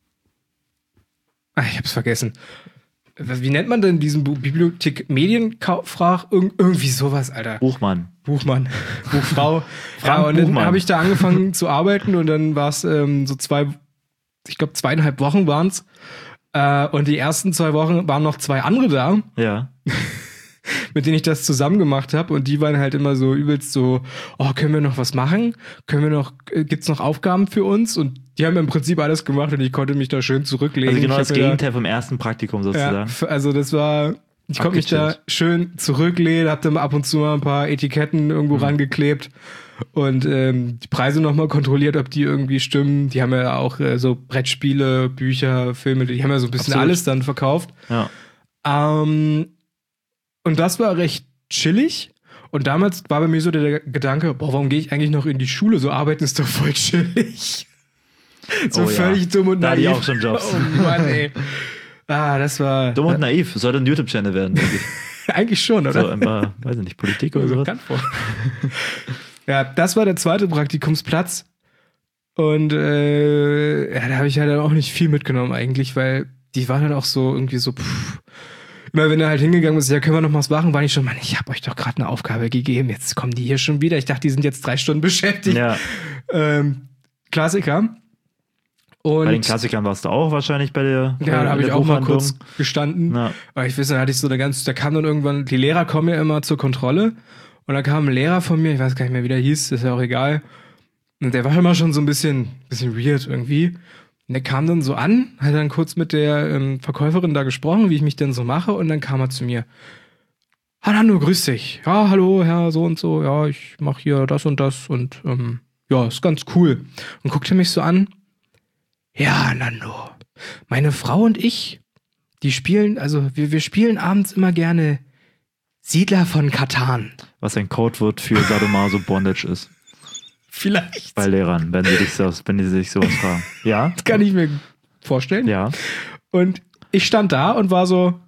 Ich hab's vergessen. Wie nennt man denn diesen Bibliothek Medienkaufrach? Irgendwie sowas, Alter. Buchmann. Buchfrau. Ja, und dann habe ich da angefangen zu arbeiten und dann war es so 2,5 Wochen waren's. Und die ersten 2 Wochen waren noch 2 andere da. Ja. Mit denen ich das zusammen gemacht habe und die waren halt immer so übelst so, können wir noch was machen? Gibt's noch Aufgaben für uns? Und die haben im Prinzip alles gemacht und ich konnte mich da schön zurücklegen. Also genau das Gegenteil vom ersten Praktikum sozusagen. Ja, also das war, ich konnte mich da schön zurücklehnen, hab dann ab und zu mal ein paar Etiketten irgendwo rangeklebt und die Preise nochmal kontrolliert, ob die irgendwie stimmen. Die haben ja auch so Brettspiele, Bücher, Filme, die haben ja so ein bisschen alles dann verkauft. Ja. Und das war recht chillig. Und damals war bei mir so der Gedanke, warum gehe ich eigentlich noch in die Schule? So arbeiten ist doch voll chillig. So völlig dumm und naiv. Da hatte ich auch schon Jobs. Oh Mann, ey. Das war... Dumm und naiv. Sollte ein YouTube-Channel werden, denke ich. Eigentlich schon, oder? So ein paar, weiß ich nicht, Politik oder so. Ja, das war der zweite Praktikumsplatz. Und da habe ich halt auch nicht viel mitgenommen eigentlich, weil die waren dann auch so irgendwie so... immer wenn er halt hingegangen ist, ja, können wir noch was machen, war ich schon, Mann, ich habe euch doch gerade eine Aufgabe gegeben, jetzt kommen die hier schon wieder. Ich dachte, die sind jetzt 3 Stunden beschäftigt. Ja. Klassiker. Und bei den Klassikern warst du auch wahrscheinlich bei der ja, da habe ich auch mal kurz gestanden. Ja. Aber ich weiß, da hatte ich so da kam dann irgendwann, die Lehrer kommen ja immer zur Kontrolle und da kam ein Lehrer von mir, ich weiß gar nicht mehr, wie der hieß, ist ja auch egal. Und der war immer schon so ein bisschen weird irgendwie. Und der kam dann so an, hat dann kurz mit der Verkäuferin da gesprochen, wie ich mich denn so mache und dann kam er zu mir. Nando, grüß dich. Ja, hallo, Herr so und so. Ja, ich mache hier das und ja, ist ganz cool. Und guckte mich so an. Ja, Nando, meine Frau und ich, die spielen, also wir spielen abends immer gerne Siedler von Catan. Was ein Codewort für Sadomaso Bondage ist. Vielleicht. Bei Lehrern, wenn sie sich sowas fragen. Ja? Das kann ich mir vorstellen. Ja. Und ich stand da und war so,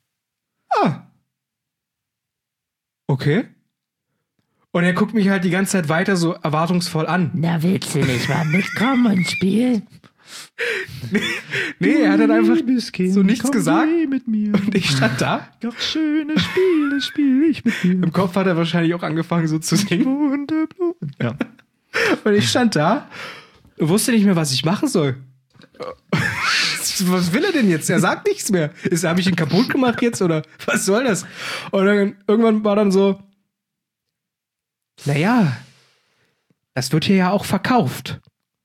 okay. Und er guckt mich halt die ganze Zeit weiter so erwartungsvoll an. Na, willst du nicht mal mitkommen und spielen? Nee, er hat dann einfach Kind, so nichts komm gesagt. mit mir. Und ich stand da. Doch schöne Spiele spiele ich mit dir. Im Kopf hat er wahrscheinlich auch angefangen so zu singen. Ja. Und ich stand da und wusste nicht mehr, was ich machen soll. Was will er denn jetzt? Er sagt nichts mehr. Habe ich ihn kaputt gemacht jetzt oder was soll das? Und dann irgendwann war dann so, naja, das wird hier ja auch verkauft.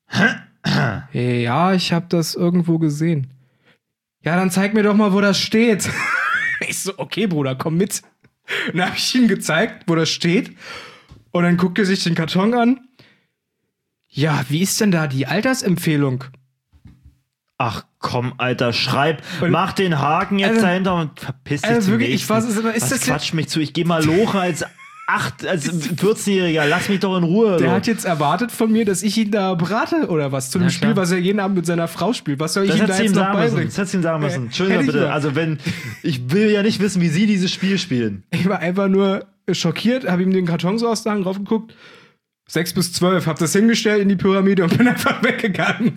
Ja, ich habe das irgendwo gesehen. Ja, dann zeig mir doch mal, wo das steht. Ich so, okay, Bruder, komm mit. Und dann habe ich ihm gezeigt, wo das steht. Und dann guckt er sich den Karton an. Ja, wie ist denn da die Altersempfehlung? Ach komm, Alter, mach den Haken jetzt dahinter und verpiss dich zum wirklich, nächsten. ist das quatsch mich zu, ich geh mal lochen als 14-Jähriger, lass mich doch in Ruhe. Der hat jetzt erwartet von mir, dass ich ihn da berate oder was zu einem Spiel, klar. was er jeden Abend mit seiner Frau spielt. Was soll ich ihm da jetzt noch beibringen? Das hättest du ihm sagen müssen. Entschuldigung bitte. Also ich will ja nicht wissen, wie sie dieses Spiel spielen. Ich war einfach nur schockiert, habe ihm den Karton so aus der Hand drauf geguckt. 6 bis 12, hab das hingestellt in die Pyramide und bin einfach weggegangen.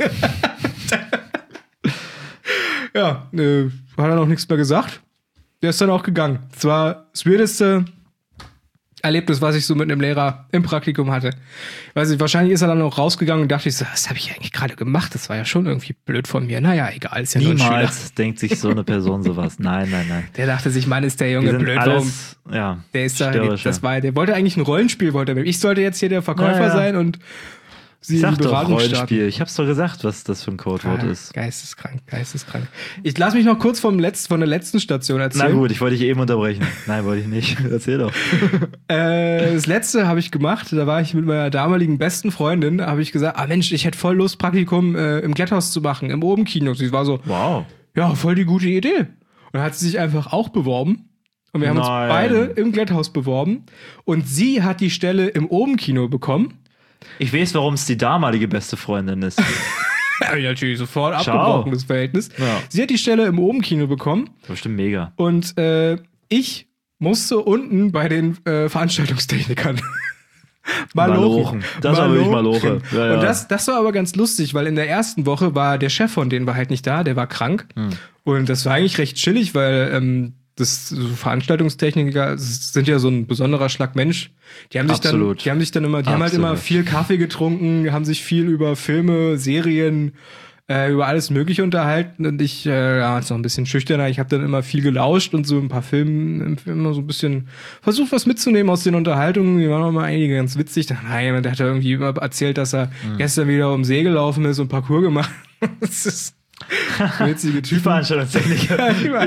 Ja, hat er noch nichts mehr gesagt. Der ist dann auch gegangen. Das war das weirdeste Erlebnis, was ich so mit einem Lehrer im Praktikum hatte. Weiß ich, wahrscheinlich ist er dann auch rausgegangen und dachte ich so, was habe ich eigentlich gerade gemacht? Das war ja schon irgendwie blöd von mir. Naja, egal, ist ja nur ein Schüler. Niemals denkt sich so eine Person sowas. Nein. Der dachte sich, Mann, ist der Junge blöd. Alles, ja, der ist da, der wollte eigentlich ein Rollenspiel, ich sollte jetzt hier der Verkäufer sein und ich sag doch Rollenspiel. Ich hab's doch gesagt, was das für ein Codewort ist. Geisteskrank. Ich lass mich noch kurz von der letzten Station erzählen. Na gut, ich wollte dich eben unterbrechen. Nein, wollte ich nicht. Erzähl doch. Das letzte habe ich gemacht, da war ich mit meiner damaligen besten Freundin, habe ich gesagt, Mensch, ich hätte voll Lust, Praktikum im Glätthaus zu machen, im Obenkino. Sie war so, wow, ja, voll die gute Idee. Und dann hat sie sich einfach auch beworben. Und wir haben uns beide im Glätthaus beworben. Und sie hat die Stelle im Obenkino bekommen. Ich weiß, warum es die damalige beste Freundin ist. Habe ich natürlich sofort abgebrochen, das Verhältnis. Ja. Sie hat die Stelle im Obenkino bekommen. Das war bestimmt mega. Und ich musste unten bei den Veranstaltungstechnikern malochen. Das war wirklich Maloche. Ja. Und das war aber ganz lustig, weil in der ersten Woche war der Chef von denen war halt nicht da, der war krank. Und das war eigentlich recht chillig, weil Veranstaltungstechniker sind ja so ein besonderer Schlag Mensch. Die haben halt immer viel Kaffee getrunken, haben sich viel über Filme, Serien, über alles Mögliche unterhalten und ich war noch ein bisschen schüchterner. Ich habe dann immer viel gelauscht und so ein paar Filme immer so ein bisschen versucht, was mitzunehmen aus den Unterhaltungen. Die waren auch mal einige ganz witzig. Der hat irgendwie immer erzählt, dass er gestern wieder um See gelaufen ist und Parkour gemacht. Das ist witzige Typen. Die Veranstaltungstechniker.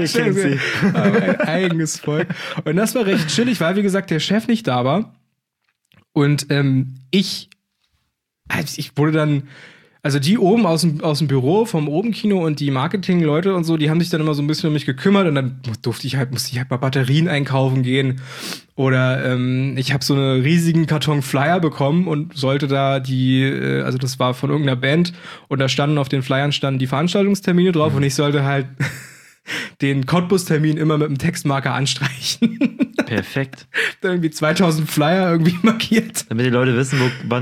Ein eigenes Volk. Und das war recht chillig, weil, wie gesagt, der Chef nicht da war. Und ich wurde dann, also die oben aus dem Büro vom Obenkino und die Marketingleute und so, die haben sich dann immer so ein bisschen um mich gekümmert und dann musste ich halt mal Batterien einkaufen gehen. Oder ich habe so einen riesigen Karton Flyer bekommen und sollte da also das war von irgendeiner Band und da standen auf den Flyern die Veranstaltungstermine drauf und ich sollte halt den Cottbus-Termin immer mit einem Textmarker anstreichen. Perfekt. Irgendwie 2000 Flyer irgendwie markiert. Damit die Leute wissen,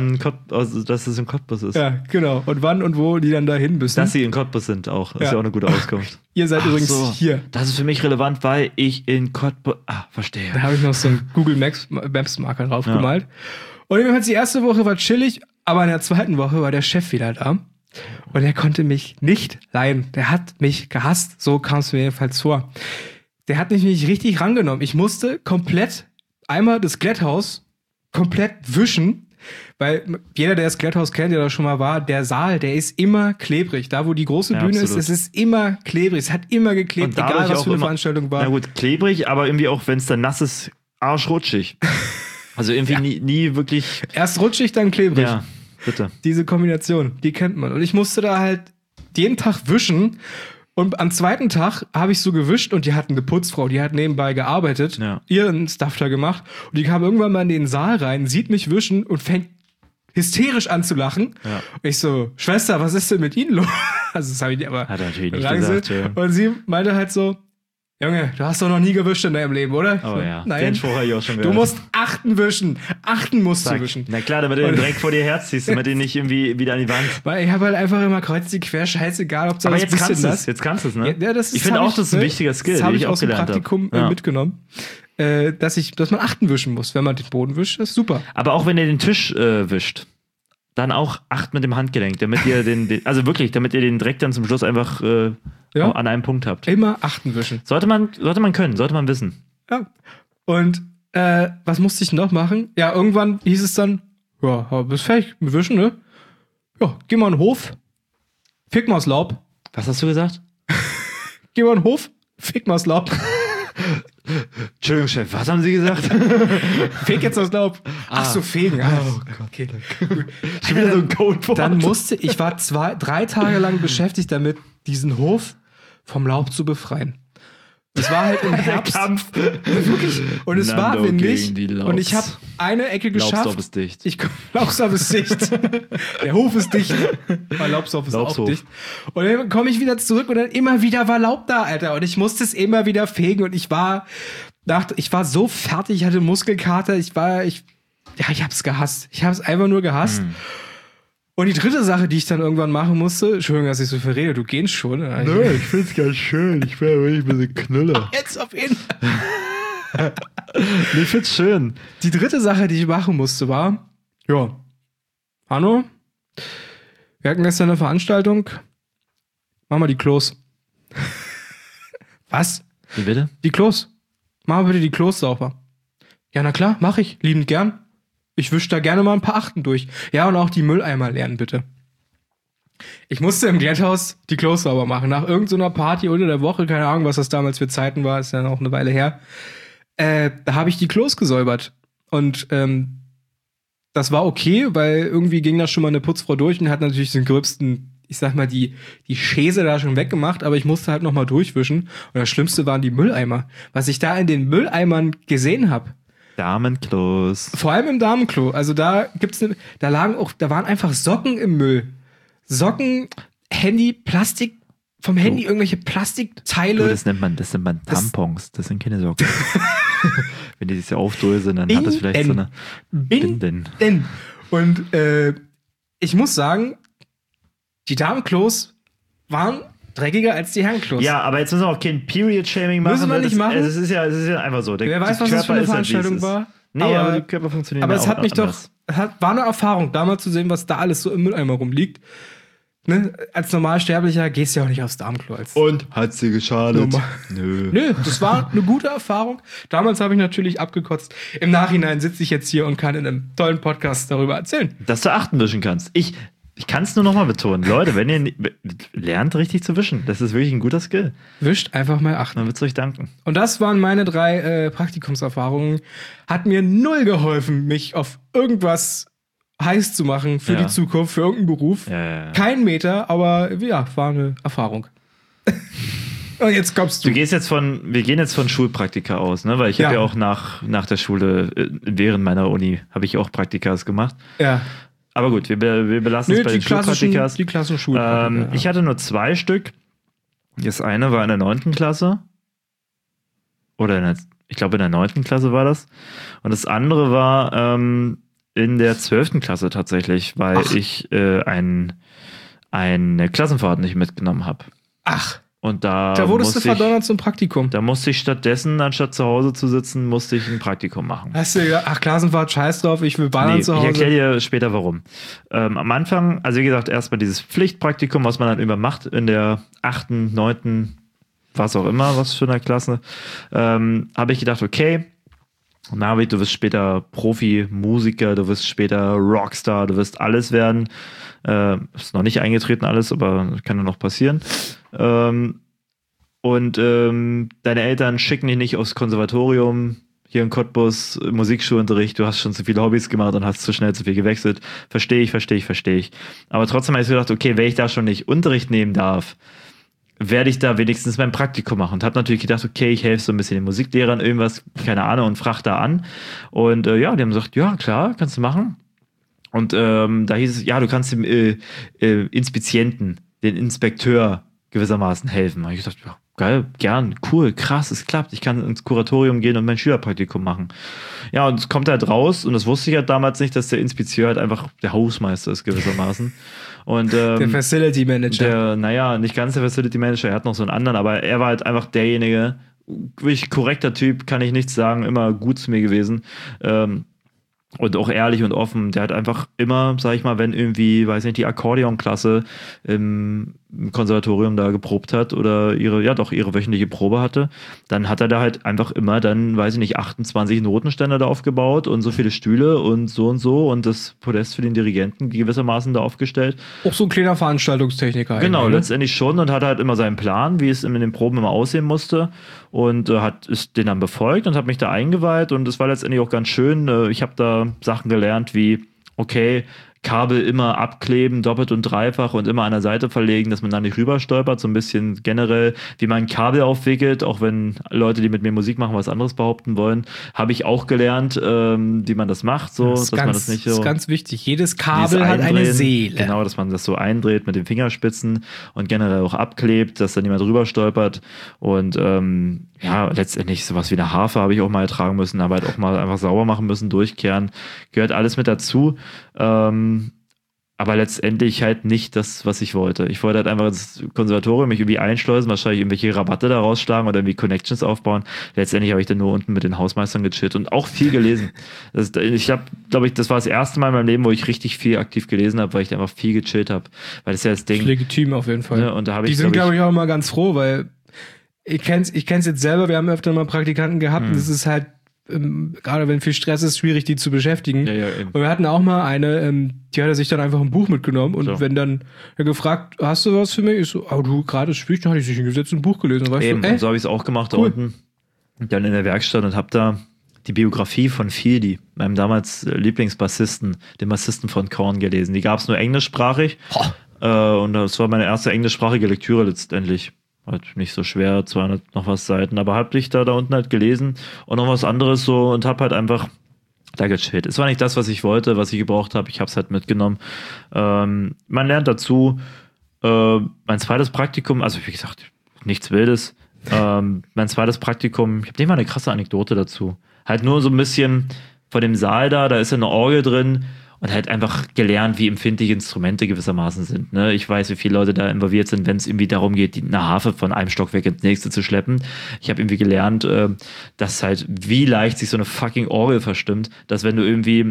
dass es in Cottbus ist. Ja, genau. Und wann und wo die dann dahin müssen. Dass sie in Cottbus sind auch. Das ist ja auch eine gute Auskunft. Ihr seid übrigens hier. Das ist für mich relevant, weil ich in Cottbus... verstehe. Da habe ich noch so einen Google Maps Marker drauf gemalt. Und jedenfalls die erste Woche war chillig, aber in der zweiten Woche war der Chef wieder da. Und er konnte mich nicht leiden. Der hat mich gehasst. So kam es mir jedenfalls vor. Der hat mich nicht richtig rangenommen. Ich musste komplett einmal das Glätthaus komplett wischen, weil jeder, der das Glätthaus kennt, der da schon mal war, der Saal, der ist immer klebrig. Da, wo die große Bühne ist, es ist immer klebrig. Es hat immer geklebt, egal was für eine Veranstaltung war. Na gut, klebrig, aber irgendwie auch, wenn es dann nass ist, arschrutschig. Also irgendwie nie wirklich... Erst rutschig, dann klebrig. Ja, bitte. Diese Kombination, die kennt man. Und ich musste da halt jeden Tag wischen. Und am zweiten Tag habe ich so gewischt und die hatten eine Putzfrau, die hat nebenbei gearbeitet, ihren Stuff da gemacht. Und die kam irgendwann mal in den Saal rein, sieht mich wischen und fängt hysterisch an zu lachen. Ja. Und ich so, Schwester, was ist denn mit Ihnen los? Also das habe ich aber... Hat er natürlich nicht gesagt, ja. Und sie meinte halt so, Junge, du hast doch noch nie gewischt in deinem Leben, oder? Oh ja, nein. Den Spruch habe ich auch schon gehört. Du musst achten wischen. Achten musst du wischen. Na klar, damit du den Dreck vor dir herziehst, damit du nicht irgendwie wieder an die Wand... Weil ich habe halt einfach immer kreuz die quer, scheißegal, ob da aber jetzt kannst du es. Jetzt kannst du es, ne? Ja, das ich finde auch, das ist ein wichtiger Skill, das den ich auch aus dem gelernt Praktikum mitgenommen. Dass man achten wischen muss. Wenn man den Boden wischt, ist super. Aber auch wenn ihr den Tisch wischt, dann auch acht mit dem Handgelenk, damit ihr also wirklich, damit ihr den Dreck dann zum Schluss einfach an einem Punkt habt. Immer achten wischen. Sollte man können, sollte man wissen. Ja. Und was musste ich noch machen? Ja, irgendwann hieß es dann, ja, bist fertig mit Wischen, ne? Ja, geh mal in den Hof, fick mal's Laub. Was hast du gesagt? Geh mal in den Hof, fick mal's Laub. Entschuldigung, Chef, was haben Sie gesagt? Feg jetzt das Laub. Ach so, fegen. Oh Gott. Okay. Schon wieder so ein Codewort. Dann ich war 3 Tage lang beschäftigt damit, diesen Hof vom Laub zu befreien. Es war halt im Herbst. Der Kampf. Wirklich. Und es war windig. Und ich habe eine Ecke geschafft. Laubsdorf ist dicht. Laubsdorf ist dicht. Der Hof ist dicht. Weil Laubsdorf ist auch dicht. Und dann komme ich wieder zurück und dann immer wieder war Laub da, Alter. Und ich musste es immer wieder fegen. Und ich war so fertig. Ich hatte Muskelkater. Ich hab's gehasst. Ich hab's einfach nur gehasst. Und die dritte Sache, die ich dann irgendwann machen musste, Entschuldigung, dass ich so viel rede, du gehst schon. Nö, ich find's ganz schön. Ich wäre wirklich ein bisschen Knüller. Jetzt auf jeden Fall. Ich find's schön. Die dritte Sache, die ich machen musste, war, Hanno, wir hatten gestern eine Veranstaltung, mach mal die Klos. Was? Wie bitte? Die Klos. Mach mal bitte die Klos sauber. Ja, na klar, mach ich, liebend gern. Ich wische da gerne mal ein paar Achten durch. Ja, und auch die Mülleimer leeren, bitte. Ich musste im Glätthaus die Klos sauber machen. Nach irgendeiner Party unter der Woche, keine Ahnung, was das damals für Zeiten war, ist ja auch eine Weile her. Da habe ich die Klos gesäubert. Und das war okay, weil irgendwie ging da schon mal eine Putzfrau durch und hat natürlich den gröbsten, ich sag mal, die Schäse da schon weggemacht, aber ich musste halt noch mal durchwischen. Und das Schlimmste waren die Mülleimer. Was ich da in den Mülleimern gesehen habe, Damenklos. Vor allem im Damenklo. Also da waren einfach Socken im Müll. Socken, Handy, Plastik, vom Handy irgendwelche Plastikteile. Das nennt man Tampons. Das sind keine Socken. Wenn die sich so aufdröseln, dann hat das vielleicht so eine Binden. Und ich muss sagen, die Damenklos waren dreckiger als die Herrenklos. Ja, aber jetzt müssen wir auch kein Period-Shaming machen. Müssen wir nicht machen. Es ist ja einfach so. Wer weiß, was das für eine Veranstaltung war. Nee, aber die Körper funktionieren aber ja auch es hat mich anders. war eine Erfahrung, damals zu sehen, was da alles so im Mülleimer rumliegt. Ne? Als Normalsterblicher gehst du ja auch nicht aufs Damenklo. Und hat sie geschadet? Nö, das war eine gute Erfahrung. Damals habe ich natürlich abgekotzt. Im Nachhinein sitze ich jetzt hier und kann in einem tollen Podcast darüber erzählen. Dass du Achten wischen kannst. Ich kann es nur noch mal betonen. Leute, wenn ihr lernt, richtig zu wischen, das ist wirklich ein guter Skill. Wischt einfach mal Achten. Dann wird's euch danken. Und das waren meine 3 Praktikumserfahrungen. Hat mir 0 geholfen, mich auf irgendwas heiß zu machen für die Zukunft, für irgendeinen Beruf. Ja. Kein Meter, aber ja, war eine Erfahrung. Und jetzt kommst du. Wir gehen jetzt von Schulpraktika aus, ne? Weil ich habe ja auch nach der Schule, während meiner Uni, habe ich auch Praktikas gemacht. Ja. Aber gut, wir belassen es bei den Schulpraktikas. Die klassischen Schulpraktika. Ich hatte nur 2 Stück. Das eine war in der 9. Klasse. Oder ich glaube in der 9. Klasse war das. Und das andere war in der 12. Klasse tatsächlich, weil ich eine Klassenfahrt nicht mitgenommen habe. Ach. Und da wurdest du verdonnert zum Praktikum. Da musste ich stattdessen, anstatt zu Hause zu sitzen, musste ich ein Praktikum machen. Hast du gesagt, ach, Klassenfahrt, scheiß drauf, ich will ballern zu Hause? Ich erkläre dir später, warum. Am Anfang, also wie gesagt, erstmal dieses Pflichtpraktikum, was man dann immer macht in der 8., 9., was auch immer, was für eine Klasse, habe ich gedacht, okay, Navid, du wirst später Profi, Musiker, du wirst später Rockstar, du wirst alles werden. Ist noch nicht eingetreten alles, aber kann ja noch passieren. Und deine Eltern schicken dich nicht aufs Konservatorium, hier in Cottbus, Musikschulunterricht, du hast schon zu viele Hobbys gemacht und hast zu schnell zu viel gewechselt. Verstehe ich. Aber trotzdem habe ich gedacht, okay, wenn ich da schon nicht Unterricht nehmen darf, werde ich da wenigstens mein Praktikum machen. Und habe natürlich gedacht, okay, ich helfe so ein bisschen den Musiklehrern, irgendwas, keine Ahnung, und frage da an. Und die haben gesagt, ja, klar, kannst du machen. Und da hieß es, ja, du kannst dem Inspizienten, den Inspekteur gewissermaßen helfen. Da habe ich gesagt, ja, geil, gern, cool, krass, es klappt. Ich kann ins Kuratorium gehen und mein Schülerpraktikum machen. Ja, und es kommt halt raus, und das wusste ich halt damals nicht, dass der Inspekteur halt einfach der Hausmeister ist gewissermaßen. Und, der Facility Manager. Nicht ganz der Facility Manager, er hat noch so einen anderen, aber er war halt einfach derjenige, wirklich korrekter Typ, kann ich nichts sagen, immer gut zu mir gewesen. Und auch ehrlich und offen. Der hat einfach immer, sag ich mal, wenn irgendwie, weiß nicht, die Akkordeonklasse im Konservatorium da geprobt hat oder ihre wöchentliche Probe hatte, dann hat er da halt einfach immer dann, weiß ich nicht, 28 Notenständer da aufgebaut und so viele Stühle und das Podest für den Dirigenten gewissermaßen da aufgestellt. Auch so ein kleiner Veranstaltungstechniker eigentlich. Genau, letztendlich schon, und hat halt immer seinen Plan, wie es in den Proben immer aussehen musste, und ist den dann befolgt und hat mich da eingeweiht, und es war letztendlich auch ganz schön. Ich habe da Sachen gelernt wie, okay, Kabel immer abkleben, doppelt und dreifach und immer an der Seite verlegen, dass man da nicht rüber stolpert. So ein bisschen generell, wie man ein Kabel aufwickelt, auch wenn Leute, die mit mir Musik machen, was anderes behaupten wollen, habe ich auch gelernt, wie man das macht. So, das ist ganz wichtig. Jedes Kabel hat eine Seele. Genau, dass man das so eindreht mit den Fingerspitzen und generell auch abklebt, dass da niemand rüber stolpert. Und letztendlich sowas wie eine Harfe habe ich auch mal ertragen müssen, aber halt auch mal einfach sauber machen müssen, durchkehren. Gehört alles mit dazu. Aber letztendlich halt nicht das, was ich wollte. Ich wollte halt einfach ins Konservatorium mich irgendwie einschleusen, wahrscheinlich irgendwelche Rabatte da rausschlagen oder irgendwie Connections aufbauen. Letztendlich habe ich dann nur unten mit den Hausmeistern gechillt und auch viel gelesen. Ich habe, glaube ich, das war das erste Mal in meinem Leben, wo ich richtig viel aktiv gelesen habe, weil ich da einfach viel gechillt habe. Weil das ist ja das Ding. Legitim auf jeden Fall. Ne? Und da habe die sind, glaube ich, auch immer ganz froh, weil ich kenn's jetzt selber, wir haben öfter mal Praktikanten gehabt, und es ist halt, gerade wenn viel Stress ist, schwierig, die zu beschäftigen. Ja, eben. Und wir hatten auch mal eine, die hat sich dann einfach ein Buch mitgenommen, und so. Wenn dann gefragt, hast du was für mich? Ich so, du gerade spielst, dann hatte ich sich hingesetzt und ein Buch gelesen. Und eben, und so habe ich es auch gemacht, cool. Da unten. Und dann in der Werkstatt, und habe da die Biografie von Fieldy, meinem damals Lieblingsbassisten, dem Bassisten von Korn, gelesen. Die gab es nur englischsprachig. Und das war meine erste englischsprachige Lektüre letztendlich. Halt nicht so schwer, 200 noch was Seiten, aber hab ich da unten halt gelesen und noch was anderes so und hab halt einfach da gechillt. Es war nicht das, was ich wollte, was ich gebraucht habe. Ich hab's halt mitgenommen. Man lernt dazu. Mein zweites Praktikum, also wie gesagt, nichts Wildes. Mein zweites Praktikum, ich habe nicht mal eine krasse Anekdote dazu. Halt nur so ein bisschen von dem Saal da ist ja eine Orgel drin. Und halt einfach gelernt, wie empfindlich Instrumente gewissermaßen sind. Ne? Ich weiß, wie viele Leute da involviert sind, wenn es irgendwie darum geht, eine Harfe von einem Stockwerk ins nächste zu schleppen. Ich habe irgendwie gelernt, dass halt, wie leicht sich so eine fucking Orgel verstimmt, dass wenn du irgendwie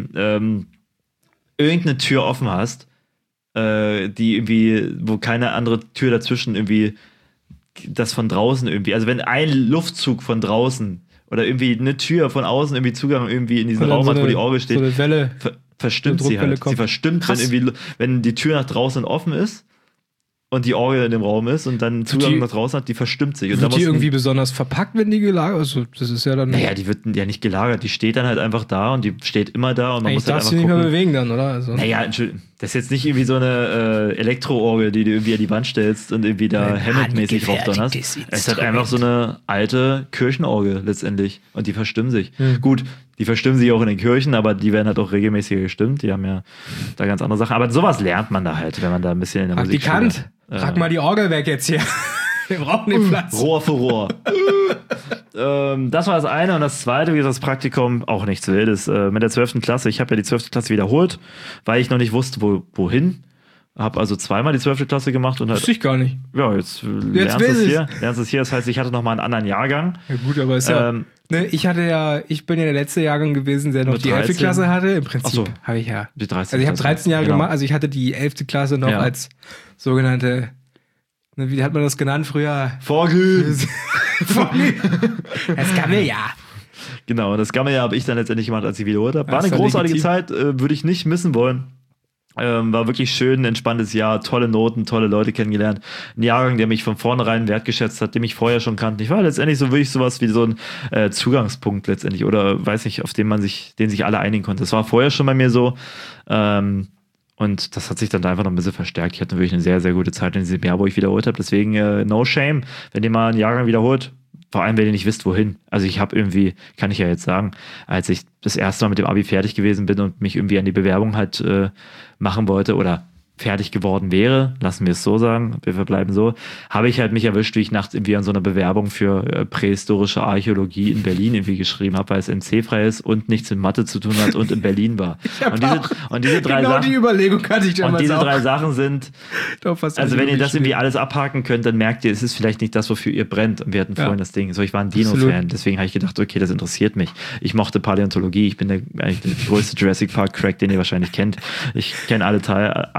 irgendeine Tür offen hast, die irgendwie, wo keine andere Tür dazwischen irgendwie, das von draußen irgendwie, also wenn ein Luftzug von draußen oder irgendwie eine Tür von außen irgendwie Zugang irgendwie in diesen Raum hat, wo die Orgel steht, so eine Welle. Verstimmt sie halt. Sie verstimmt, wenn die Tür nach draußen offen ist und die Orgel in dem Raum ist und dann Zugang nach draußen hat, die verstimmt sich. Und wird die irgendwie besonders verpackt, wenn die gelagert ist? Also, das ist ja dann... Naja, die wird ja nicht gelagert. Die steht dann halt einfach da und die steht immer da und man muss halt einfach gucken. Ich darf sie nicht mehr bewegen dann, oder? Also. Naja, Entschuldigung. Das ist jetzt nicht irgendwie so eine Elektroorgel, die du irgendwie an die Wand stellst und irgendwie da Hammond-mäßig draufdonnerst. Es ist halt einfach so eine alte Kirchenorgel letztendlich und die verstimmen sich. Gut, die verstimmen sich auch in den Kirchen, aber die werden halt auch regelmäßig gestimmt. Die haben ja da ganz andere Sachen. Aber sowas lernt man da halt, wenn man da ein bisschen in der Musik Praktikant, trag mal die Orgel weg jetzt hier. Wir brauchen den Platz. Rohr für Rohr. Das war das eine. Und das zweite, wie gesagt, das Praktikum, auch nichts Wildes. Mit der 12. Klasse, ich habe ja die 12. Klasse wiederholt, weil ich noch nicht wusste, wohin. Habe also zweimal die 12. Klasse gemacht. Und Wusste ich gar nicht. Ja, jetzt lernst du es hier. Das heißt, ich hatte noch mal einen anderen Jahrgang. Ja gut, aber ist ja... Ne, ich bin ja der letzte Jahrgang gewesen, der noch die 11. Klasse hatte. Im Prinzip habe ich ja. Die 13. Also ich habe 13 Jahre gemacht, also ich hatte die 11. Klasse noch als sogenannte, wie hat man das genannt früher? Vorglühen. Das Gammeljahr. Genau, das Gammeljahr habe ich dann letztendlich gemacht, als ich wiederholt habe. War eine großartige Zeit, würde ich nicht missen wollen. War wirklich schön, ein entspanntes Jahr, tolle Noten, tolle Leute kennengelernt. Ein Jahrgang, der mich von vornherein wertgeschätzt hat, den ich vorher schon kannte. Ich war letztendlich so wirklich sowas wie so ein Zugangspunkt letztendlich oder weiß nicht, auf den sich alle einigen konnte. Das war vorher schon bei mir so. Und das hat sich dann einfach noch ein bisschen verstärkt. Ich hatte wirklich eine sehr, sehr gute Zeit in diesem Jahr, wo ich wiederholt habe. Deswegen no shame, wenn ihr mal einen Jahrgang wiederholt. Vor allem, wenn ihr nicht wisst, wohin. Also ich habe irgendwie, kann ich ja jetzt sagen, als ich das erste Mal mit dem Abi fertig gewesen bin und mich irgendwie an die Bewerbung halt machen wollte oder fertig geworden wäre, lassen wir es so sagen, wir verbleiben so, habe ich halt mich erwischt, wie ich nachts irgendwie an so einer Bewerbung für prähistorische Archäologie in Berlin irgendwie geschrieben habe, weil es NC-frei ist und nichts mit Mathe zu tun hat und in Berlin war. Und diese drei Sachen, die Überlegung hatte ich damals. Und diese auch. 3 Sachen sind, also wenn ihr das irgendwie alles abhaken könnt, dann merkt ihr, es ist vielleicht nicht das, wofür ihr brennt. Und wir hatten vorhin das Ding, so ich war ein Dino-Fan, deswegen habe ich gedacht, okay, das interessiert mich. Ich mochte Paläontologie, ich bin eigentlich der größte Jurassic Park-Crack, den ihr wahrscheinlich kennt. Ich kenne alle Teile,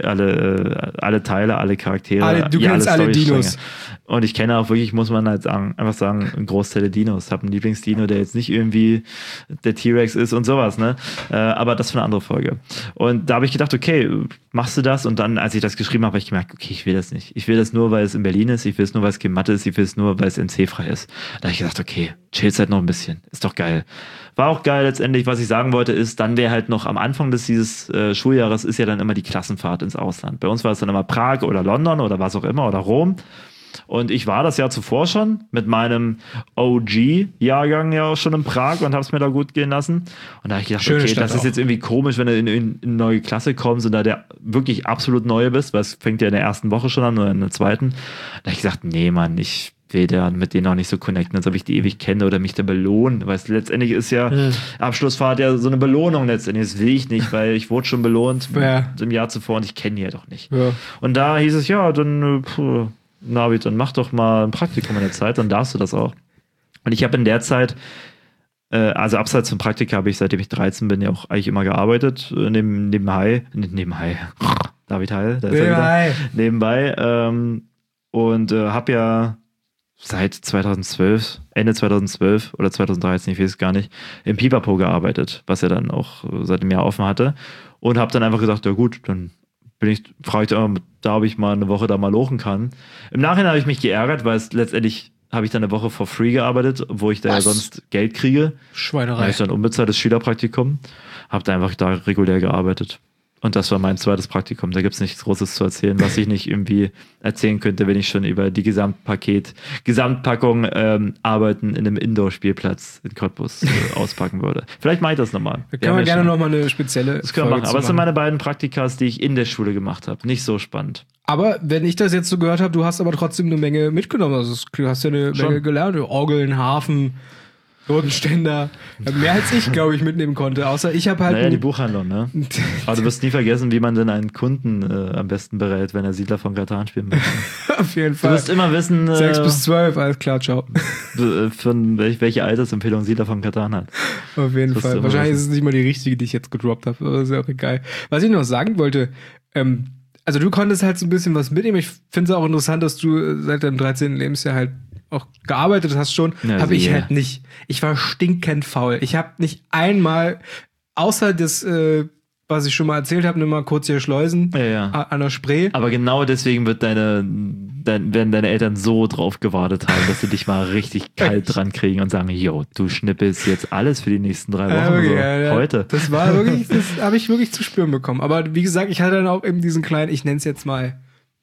alle Charaktere. Du kennst alle Dinos. Und ich kenne auch wirklich, muss man halt einfach sagen, einen Großteil der Dinos. Ich habe einen Lieblingsdino, der jetzt nicht irgendwie der T-Rex ist und sowas, ne? Aber das für eine andere Folge. Und da habe ich gedacht, okay, machst du das? Und dann, als ich das geschrieben habe, habe ich gemerkt, okay, ich will das nicht. Ich will das nur, weil es in Berlin ist. Ich will es nur, weil es kein Mathe ist. Ich will es nur, weil es NC-frei ist. Da habe ich gedacht, okay, chill's halt noch ein bisschen. Ist doch geil. War auch geil letztendlich. Was ich sagen wollte ist, dann wäre halt noch am Anfang dieses Schuljahres ist ja dann immer die Klassenfahrt ins Ausland. Bei uns war es dann immer Prag oder London oder was auch immer oder Rom. Und ich war das Jahr zuvor schon mit meinem OG-Jahrgang ja auch schon in Prag und habe es mir da gut gehen lassen. Und da habe ich gedacht, okay, das ist jetzt irgendwie komisch, wenn du in eine neue Klasse kommst und da der wirklich absolut Neue bist, weil es fängt ja in der ersten Woche schon an oder in der zweiten. Da habe ich gesagt, nee, Mann, ich will da mit denen auch nicht so connecten, als ob ich die ewig kenne oder mich da belohnen. Weil letztendlich ist ja Abschlussfahrt ja so eine Belohnung letztendlich. Das will ich nicht, weil ich wurde schon belohnt im Jahr zuvor und ich kenne die ja doch nicht. Ja. Und da hieß es, ja, dann Navid, dann mach doch mal ein Praktikum in der Zeit, dann darfst du das auch. Und ich habe in der Zeit, also abseits vom Praktika, habe ich, seitdem ich 13 bin, ja auch eigentlich immer gearbeitet, nebenbei, David Heil, da ist er wieder, nebenbei, und habe ja seit 2012, Ende 2012 oder 2013, ich weiß es gar nicht, im Pipapo gearbeitet, was er dann auch seit einem Jahr offen hatte. Und habe dann einfach gesagt, ja gut, dann frage ich da, ob ich mal eine Woche da mal lochen kann. Im Nachhinein habe ich mich geärgert, weil es letztendlich habe ich dann eine Woche for free gearbeitet, wo ich da ja sonst Geld kriege. Schweinerei. Da ist dann unbezahltes Schülerpraktikum. Habe da einfach da regulär gearbeitet. Und das war mein zweites Praktikum. Da gibt es nichts Großes zu erzählen, was ich nicht irgendwie erzählen könnte, wenn ich schon über die Gesamtpackung Arbeiten in einem Indoor-Spielplatz in Cottbus auspacken würde. Vielleicht mache ich das nochmal. Da können wir gerne nochmal eine spezielle Das können wir machen. Aber das sind meine beiden Praktikas, die ich in der Schule gemacht habe. Nicht so spannend. Aber wenn ich das jetzt so gehört habe, du hast aber trotzdem eine Menge mitgenommen. Also du hast ja eine Menge gelernt. Orgeln, Harfen, Notenständer. Mehr als ich, glaube ich, mitnehmen konnte. Außer ich habe halt. Naja, die Buchhandlung, ne? Aber du wirst nie vergessen, wie man denn einen Kunden am besten berät, wenn er Siedler von Catan spielen möchte. Auf jeden Fall. Du wirst immer wissen. 6 bis 12, alles klar, ciao. Welche Altersempfehlung Siedler von Catan hat. Auf jeden Fall. Wahrscheinlich ist es nicht mal die richtige, die ich jetzt gedroppt habe. Aber ist ja auch egal. Was ich noch sagen wollte, also du konntest halt so ein bisschen was mitnehmen. Ich finde es auch interessant, dass du seit deinem 13. Lebensjahr halt auch gearbeitet hast schon. Ja, habe ich halt nicht. Ich war stinkend faul. Ich habe nicht einmal, außer das, was ich schon mal erzählt habe, nur mal kurz hier Schleusen an der Spree. Aber genau deswegen werden deine Eltern so drauf gewartet haben, dass sie dich mal richtig kalt dran kriegen und sagen, yo, du schnippelst jetzt alles für die nächsten 3 Wochen. Okay, heute. Das war wirklich, das habe ich wirklich zu spüren bekommen. Aber wie gesagt, ich hatte dann auch eben diesen kleinen, ich nenne es jetzt mal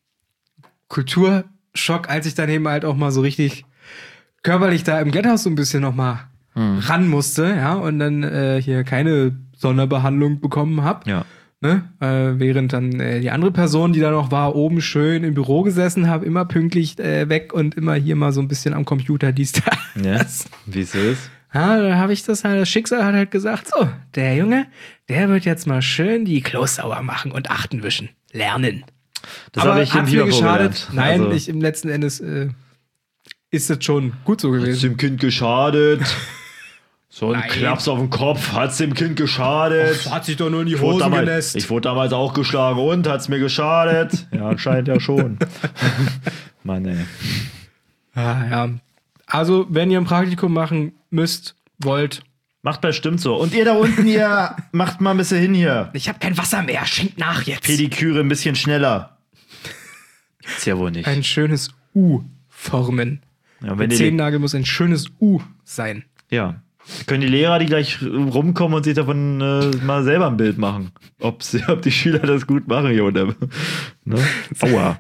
Kulturschock, als ich dann eben halt auch mal so richtig körperlich da im Ghettohaus so ein bisschen noch mal ran musste, ja, und dann hier keine Sonderbehandlung bekommen habe. Ja. Ne? Während dann die andere Person, die da noch war, oben schön im Büro gesessen habe, immer pünktlich weg und immer hier mal so ein bisschen am Computer dies da. Ja, wie es so ist. Ja, da habe ich das Schicksal hat halt gesagt, so, der Junge, der wird jetzt mal schön die Klos sauber machen und Achten wischen. Lernen. Das habe ich im mir Biberpo geschadet. gelernt. Nein, Also, im letzten Endes ist das schon gut so hat's gewesen. dem Kind geschadet. So ein Nein. Klaps auf den Kopf, hat's dem Kind geschadet. Hat sich doch nur in die Ich wurde Hosen damals, genässt. ich wurde damals auch geschlagen und hat's mir geschadet? Ja, anscheinend ja schon. Mann, ey. Ja. Also, wenn ihr ein Praktikum machen müsst, wollt. Macht bestimmt so. Und ihr da unten hier, macht mal ein bisschen hin hier. Ich habe kein Wasser mehr, schenkt nach jetzt. Pediküre ein bisschen schneller. Gibt's ja wohl nicht. Ein schönes U formen. Ja, wenn Der die, Zehennagel muss ein schönes U sein. ja. Können die Lehrer, die gleich rumkommen und sich davon mal selber ein Bild machen. Ob die Schüler das gut machen hier unten. Ne? Aua.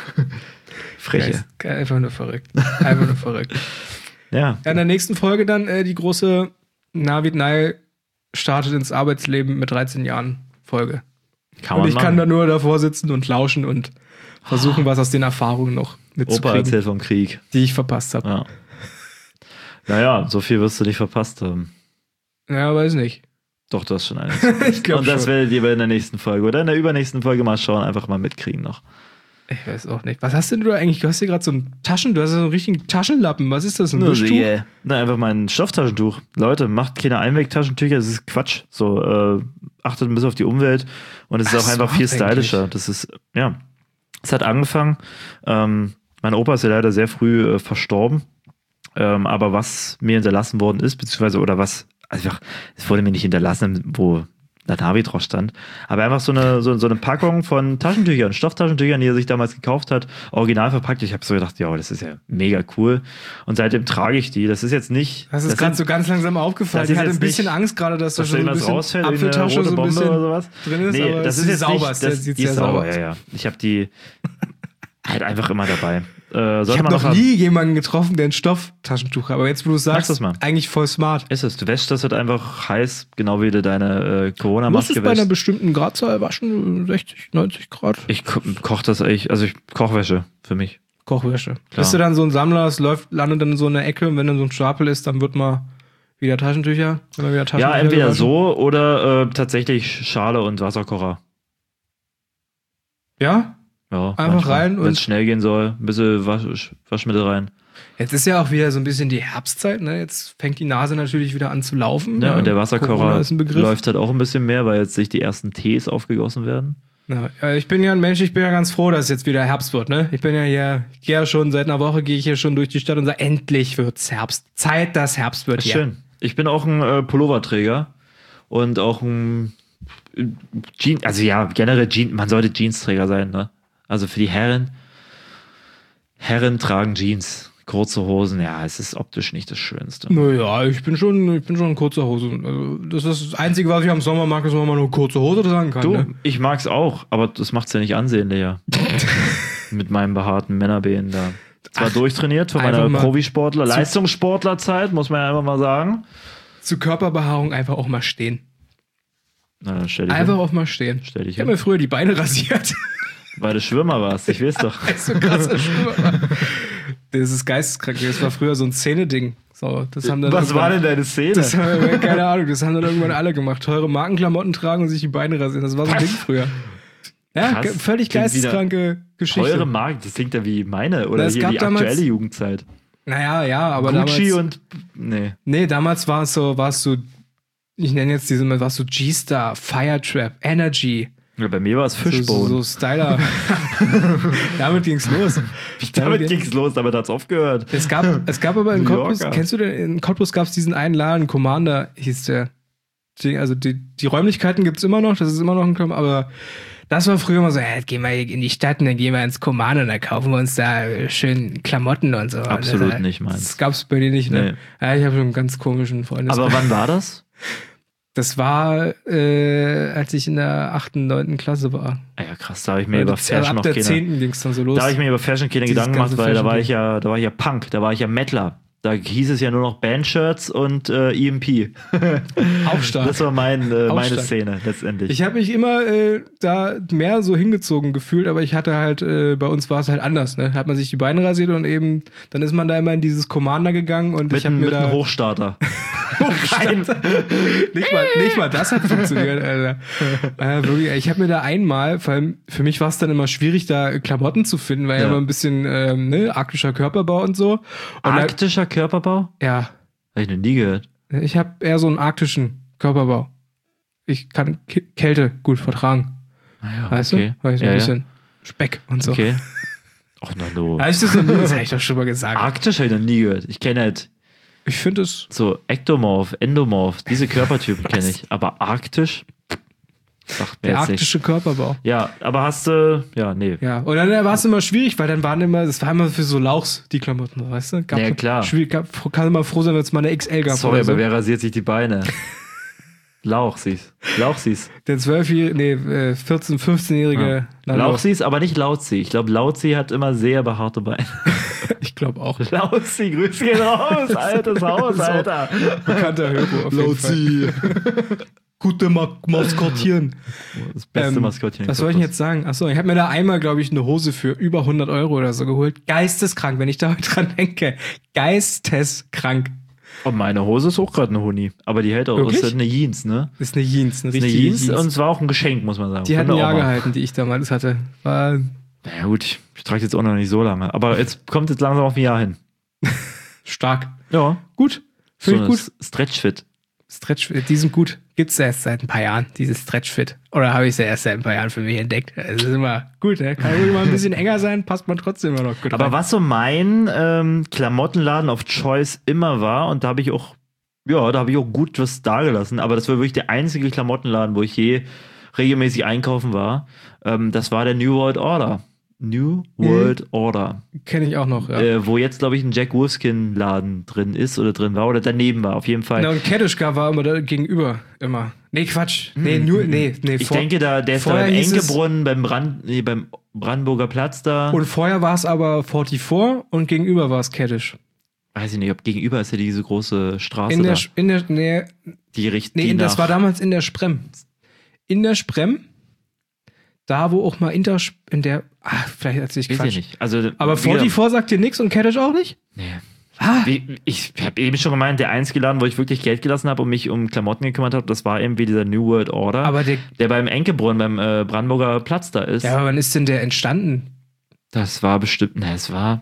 Freche. Geil, einfach nur verrückt. Einfach nur verrückt. Ja. Ja, in der nächsten Folge dann die große Navid Nail startet ins Arbeitsleben mit 13 Jahren Folge. Kann Und man ich machen. kann da nur davor sitzen und lauschen und versuchen, was aus den Erfahrungen noch Opa mitzukriegen, erzählt vom Krieg. die ich verpasst habe. Ja. Naja, so viel wirst du nicht verpasst haben. Ja, weiß nicht. Doch, du hast schon eines. Ich glaube Und das schon. werdet ihr in der nächsten Folge oder in der übernächsten Folge mal schauen, einfach mal mitkriegen noch. Ich weiß auch nicht. Was hast denn du eigentlich? Du hast hier gerade so einen du hast so einen richtigen Taschenlappen. Was ist das? Ein Wischtuch? Yeah. Na, einfach mal ein Stofftaschentuch. Leute, macht keine Einwegtaschentücher, das ist Quatsch. So, achtet ein bisschen auf die Umwelt und es ist Ach, auch einfach smart viel stylischer. eigentlich. Das ist, ja. Es hat angefangen. Mein Opa ist ja leider sehr früh verstorben. Aber was mir hinterlassen worden ist, beziehungsweise, oder was, also es wurde mir nicht hinterlassen, wo der Navi drauf stand, aber einfach so eine Packung von Taschentüchern, Stofftaschentüchern, die er sich damals gekauft hat, original verpackt. Ich habe so gedacht, ja, das ist ja mega cool. Und seitdem trage ich die. Das ist jetzt nicht. Das ist gerade so ganz langsam aufgefallen. das Ich ist hatte ein jetzt bisschen nicht, Angst gerade, dass da dass schon so ein irgendwas bisschen rausfällt, wie eine Apfeltasche rote so ein Bombe bisschen oder sowas. drin ist. Nee, aber das es ist jetzt sauber. nicht, Der das sieht die sehr ist sauber sauber. aus. Ja. Ich habe die halt einfach immer dabei. Ich habe noch nie jemanden getroffen, der ein Stofftaschentuch hat. Aber jetzt, wo du es sagst, das mal. eigentlich voll smart. Ist es. Du wäschst das halt einfach heiß, genau wie du deine Musst du es Corona-Maske bei einer wäschst. bestimmten Gradzahl waschen? 60, 90 Grad? Ich koche das eigentlich, also ich Kochwäsche für mich. Kochwäsche. Klar. Bist du dann so ein Sammler, es landet dann in so einer Ecke und wenn dann so ein Stapel ist, dann wird mal wieder Taschentücher. Wenn man wieder Taschentücher Ja, entweder gewaschen. so oder tatsächlich Schale und Wasserkocher. Ja? Ja, Einfach rein wenn es und- schnell gehen soll, ein bisschen Waschmittel rein. Jetzt ist ja auch wieder so ein bisschen die Herbstzeit, ne? Jetzt fängt die Nase natürlich wieder an zu laufen. Ja, und der Corona Wasserkocher ist ein Begriff. läuft halt auch ein bisschen mehr, weil jetzt sich die ersten Tees aufgegossen werden. Ja, ich bin ja ein Mensch, ich bin ja ganz froh, dass es jetzt wieder Herbst wird, ne? Ich bin ja hier, ich gehe ja schon seit einer Woche, gehe ich hier schon durch die Stadt und sage, endlich wird's Herbst. Zeit, dass Herbst wird Ist hier. schön. Ich bin auch ein Pulloverträger und auch ein Jeans, also ja, generell Jeans, man sollte Jeansträger sein, ne? Also für die Herren tragen Jeans, kurze Hosen, ja, es ist optisch nicht das Schönste. Naja, ich bin schon in kurzer Hose. Also, das ist das Einzige, was ich am Sommer mag, ist, wenn man nur kurze Hose tragen kann. Du, Ne? ich mag's auch, aber das macht's ja nicht ansehnlicher. Mit meinem behaarten Männerbein da. Zwar durchtrainiert von einfach meiner mal Leistungssportlerzeit, muss man ja einfach mal sagen. Zur Körperbehaarung einfach auch mal stehen. Na, dann stell dich Einfach hin, auch mal stehen. Stell dich Ich habe hin. mir früher die Beine rasiert. Weil du Schwimmer warst, ich weiß doch. so krasser Schwimmer. Das ist geisteskrank. Das war früher so ein Szeneding. So, das haben dann Was war irgendwann- denn deine Szene? Das haben, keine Ahnung, das haben dann irgendwann alle gemacht. Teure Markenklamotten tragen und sich die Beine rasieren. Das war so ein Ding früher. Ja, Krass. völlig Klingt wieder geisteskranke Geschichte. Teure Marken, das klingt ja wie meine oder Es hier gab die damals- aktuelle Jugendzeit. Naja, ja, aber Gucci damals... und. Nee, damals war es so, ich nenne jetzt war es so G-Star, Firetrap, Energy. Ja, bei mir war es So Fishbone. Styler. Damit ging's los. Damit ging's los, damit hat's aufgehört. Es gab aber in New Cottbus, Yorker. kennst du den, in Cottbus gab es diesen einen Laden, Commander hieß der. Also die Räumlichkeiten gibt's immer noch, das ist immer noch ein Club, aber das war früher immer so, jetzt gehen wir in die Stadt und dann gehen wir ins Commander und dann kaufen wir uns da schön Klamotten und so. Absolut das, nicht meins. Das gab's bei dir nicht, ne? Nee. Ja, ich habe schon einen ganz komischen Freundeskreis. Aber wann war das? Das war, als ich in der 8., 9. Klasse war. Ah ja, krass, da habe ich mir über Fashion ab noch der keine. 10. ging es dann so los. Da habe ich mir über Fashion keine Dieses Gedanken gemacht, ganze weil da war Fashion-Ding. ich ja Punk, da war ich ja Mettler. Da hieß es ja nur noch Bandshirts und EMP. Auch stark. Das war meine stark. Szene letztendlich. Ich habe mich immer da mehr so hingezogen gefühlt, aber ich hatte halt, bei uns war es halt anders, ne? Hat man sich die Beine rasiert und eben, dann ist man da immer in dieses Commander gegangen und ich habe mir mit da... einem Hochstarter. nicht mal das hat funktioniert, Alter. Wirklich, ich habe mir da einmal, vor allem für mich war es dann immer schwierig, da Klamotten zu finden, weil ja immer ein bisschen arktischer Körperbau und so. Und Arktischer Körperbau? ja. Habe ich noch nie gehört. Ich habe eher so einen arktischen Körperbau. Ich kann Kälte gut vertragen. Ja, Weißt okay. du? Weil ich so ein bisschen Speck und so. Okay. Ach, na du. Das habe ich doch schon mal gesagt. Arktisch habe ich noch nie gehört. Ich kenne halt Ich finde es. so Ektomorph, Endomorph, diese Körpertypen kenne ich. Aber arktisch? Sagt mir Der jetzt nicht. arktische Körperbau. Ja, aber hast du, nee. Ja, und dann war es immer schwierig, weil dann das war immer für so Lauchs, die Klamotten, weißt du? Ja, klar. Kann immer froh sein, wenn es mal eine XL gab. Sorry, oder so. aber wer rasiert sich die Beine? Lauchsies. Der 14-, 15-jährige Lauchsies, aber nicht Lautsi. Ich glaube, Lautsi hat immer sehr behaarte Beine. Ich glaube auch. Lautsi, Grüße gehen raus, altes Haus, Alter. Bekannter Hörer auf jeden Fall. Gute Maskottchen. Das beste Maskottchen. Was soll ich denn jetzt sagen? Achso, ich habe mir da einmal, glaube ich, eine Hose für über 100 € oder so geholt. Geisteskrank, wenn ich da heute dran denke. Geisteskrank. Und meine Hose ist auch gerade eine Huni. Aber die hält auch. Wirklich? Das ist eine Jeans, ne? Das ist eine Jeans, eine Das ist richtige eine Jeans. Jeans. Und es war auch ein Geschenk, muss man sagen. Die Von hat ein der Jahr Oma. gehalten, die ich damals hatte. War Na gut, ich trage jetzt auch noch nicht so lange. Aber jetzt kommt jetzt langsam auf ein Jahr hin. stark. Ja. Gut. Finde ich gut. Stretchfit. Stretchfit, die sind gut. Gibt's ja erst seit ein paar Jahren, dieses Stretchfit. Oder habe ich es ja erst seit ein paar Jahren für mich entdeckt. Es ist immer gut, ne? Kann ruhig mal ein bisschen enger sein, passt man trotzdem immer noch gut Aber rein. was so mein Klamottenladen of Choice immer war, und da habe ich auch gut was dagelassen, aber das war wirklich der einzige Klamottenladen, wo ich je regelmäßig einkaufen war. Das war der New World Order. New World Order. Kenne ich auch noch, ja. Wo jetzt, glaube ich, ein Jack Wolfskin-Laden drin ist oder drin war oder daneben war, auf jeden Fall. Na, und Kedushka war immer da gegenüber, immer. Nee, Quatsch. Ich denke, der ist da vorher beim hieß es- Engebrunnen, beim Brandenburger Platz da. Und vorher war es aber 44 und gegenüber war es Kedush. Weiß ich nicht, ob gegenüber ist ja diese große Straße In da. der, das war damals in der Sprem. In der Sprem, da wo auch mal vielleicht erzähl ich Weiß Quatsch. ich nicht. Also, Aber wie gesagt, 44 sagt dir nichts und Kedush auch nicht? Nee. Ah, Ich habe eben schon gemeint, der einzige Laden, wo ich wirklich Geld gelassen habe und mich um Klamotten gekümmert habe, das war eben wie dieser New World Order, aber der beim Enkelbrunnen, beim Brandenburger Platz da ist. ja, aber wann ist denn der entstanden? Das war bestimmt, es war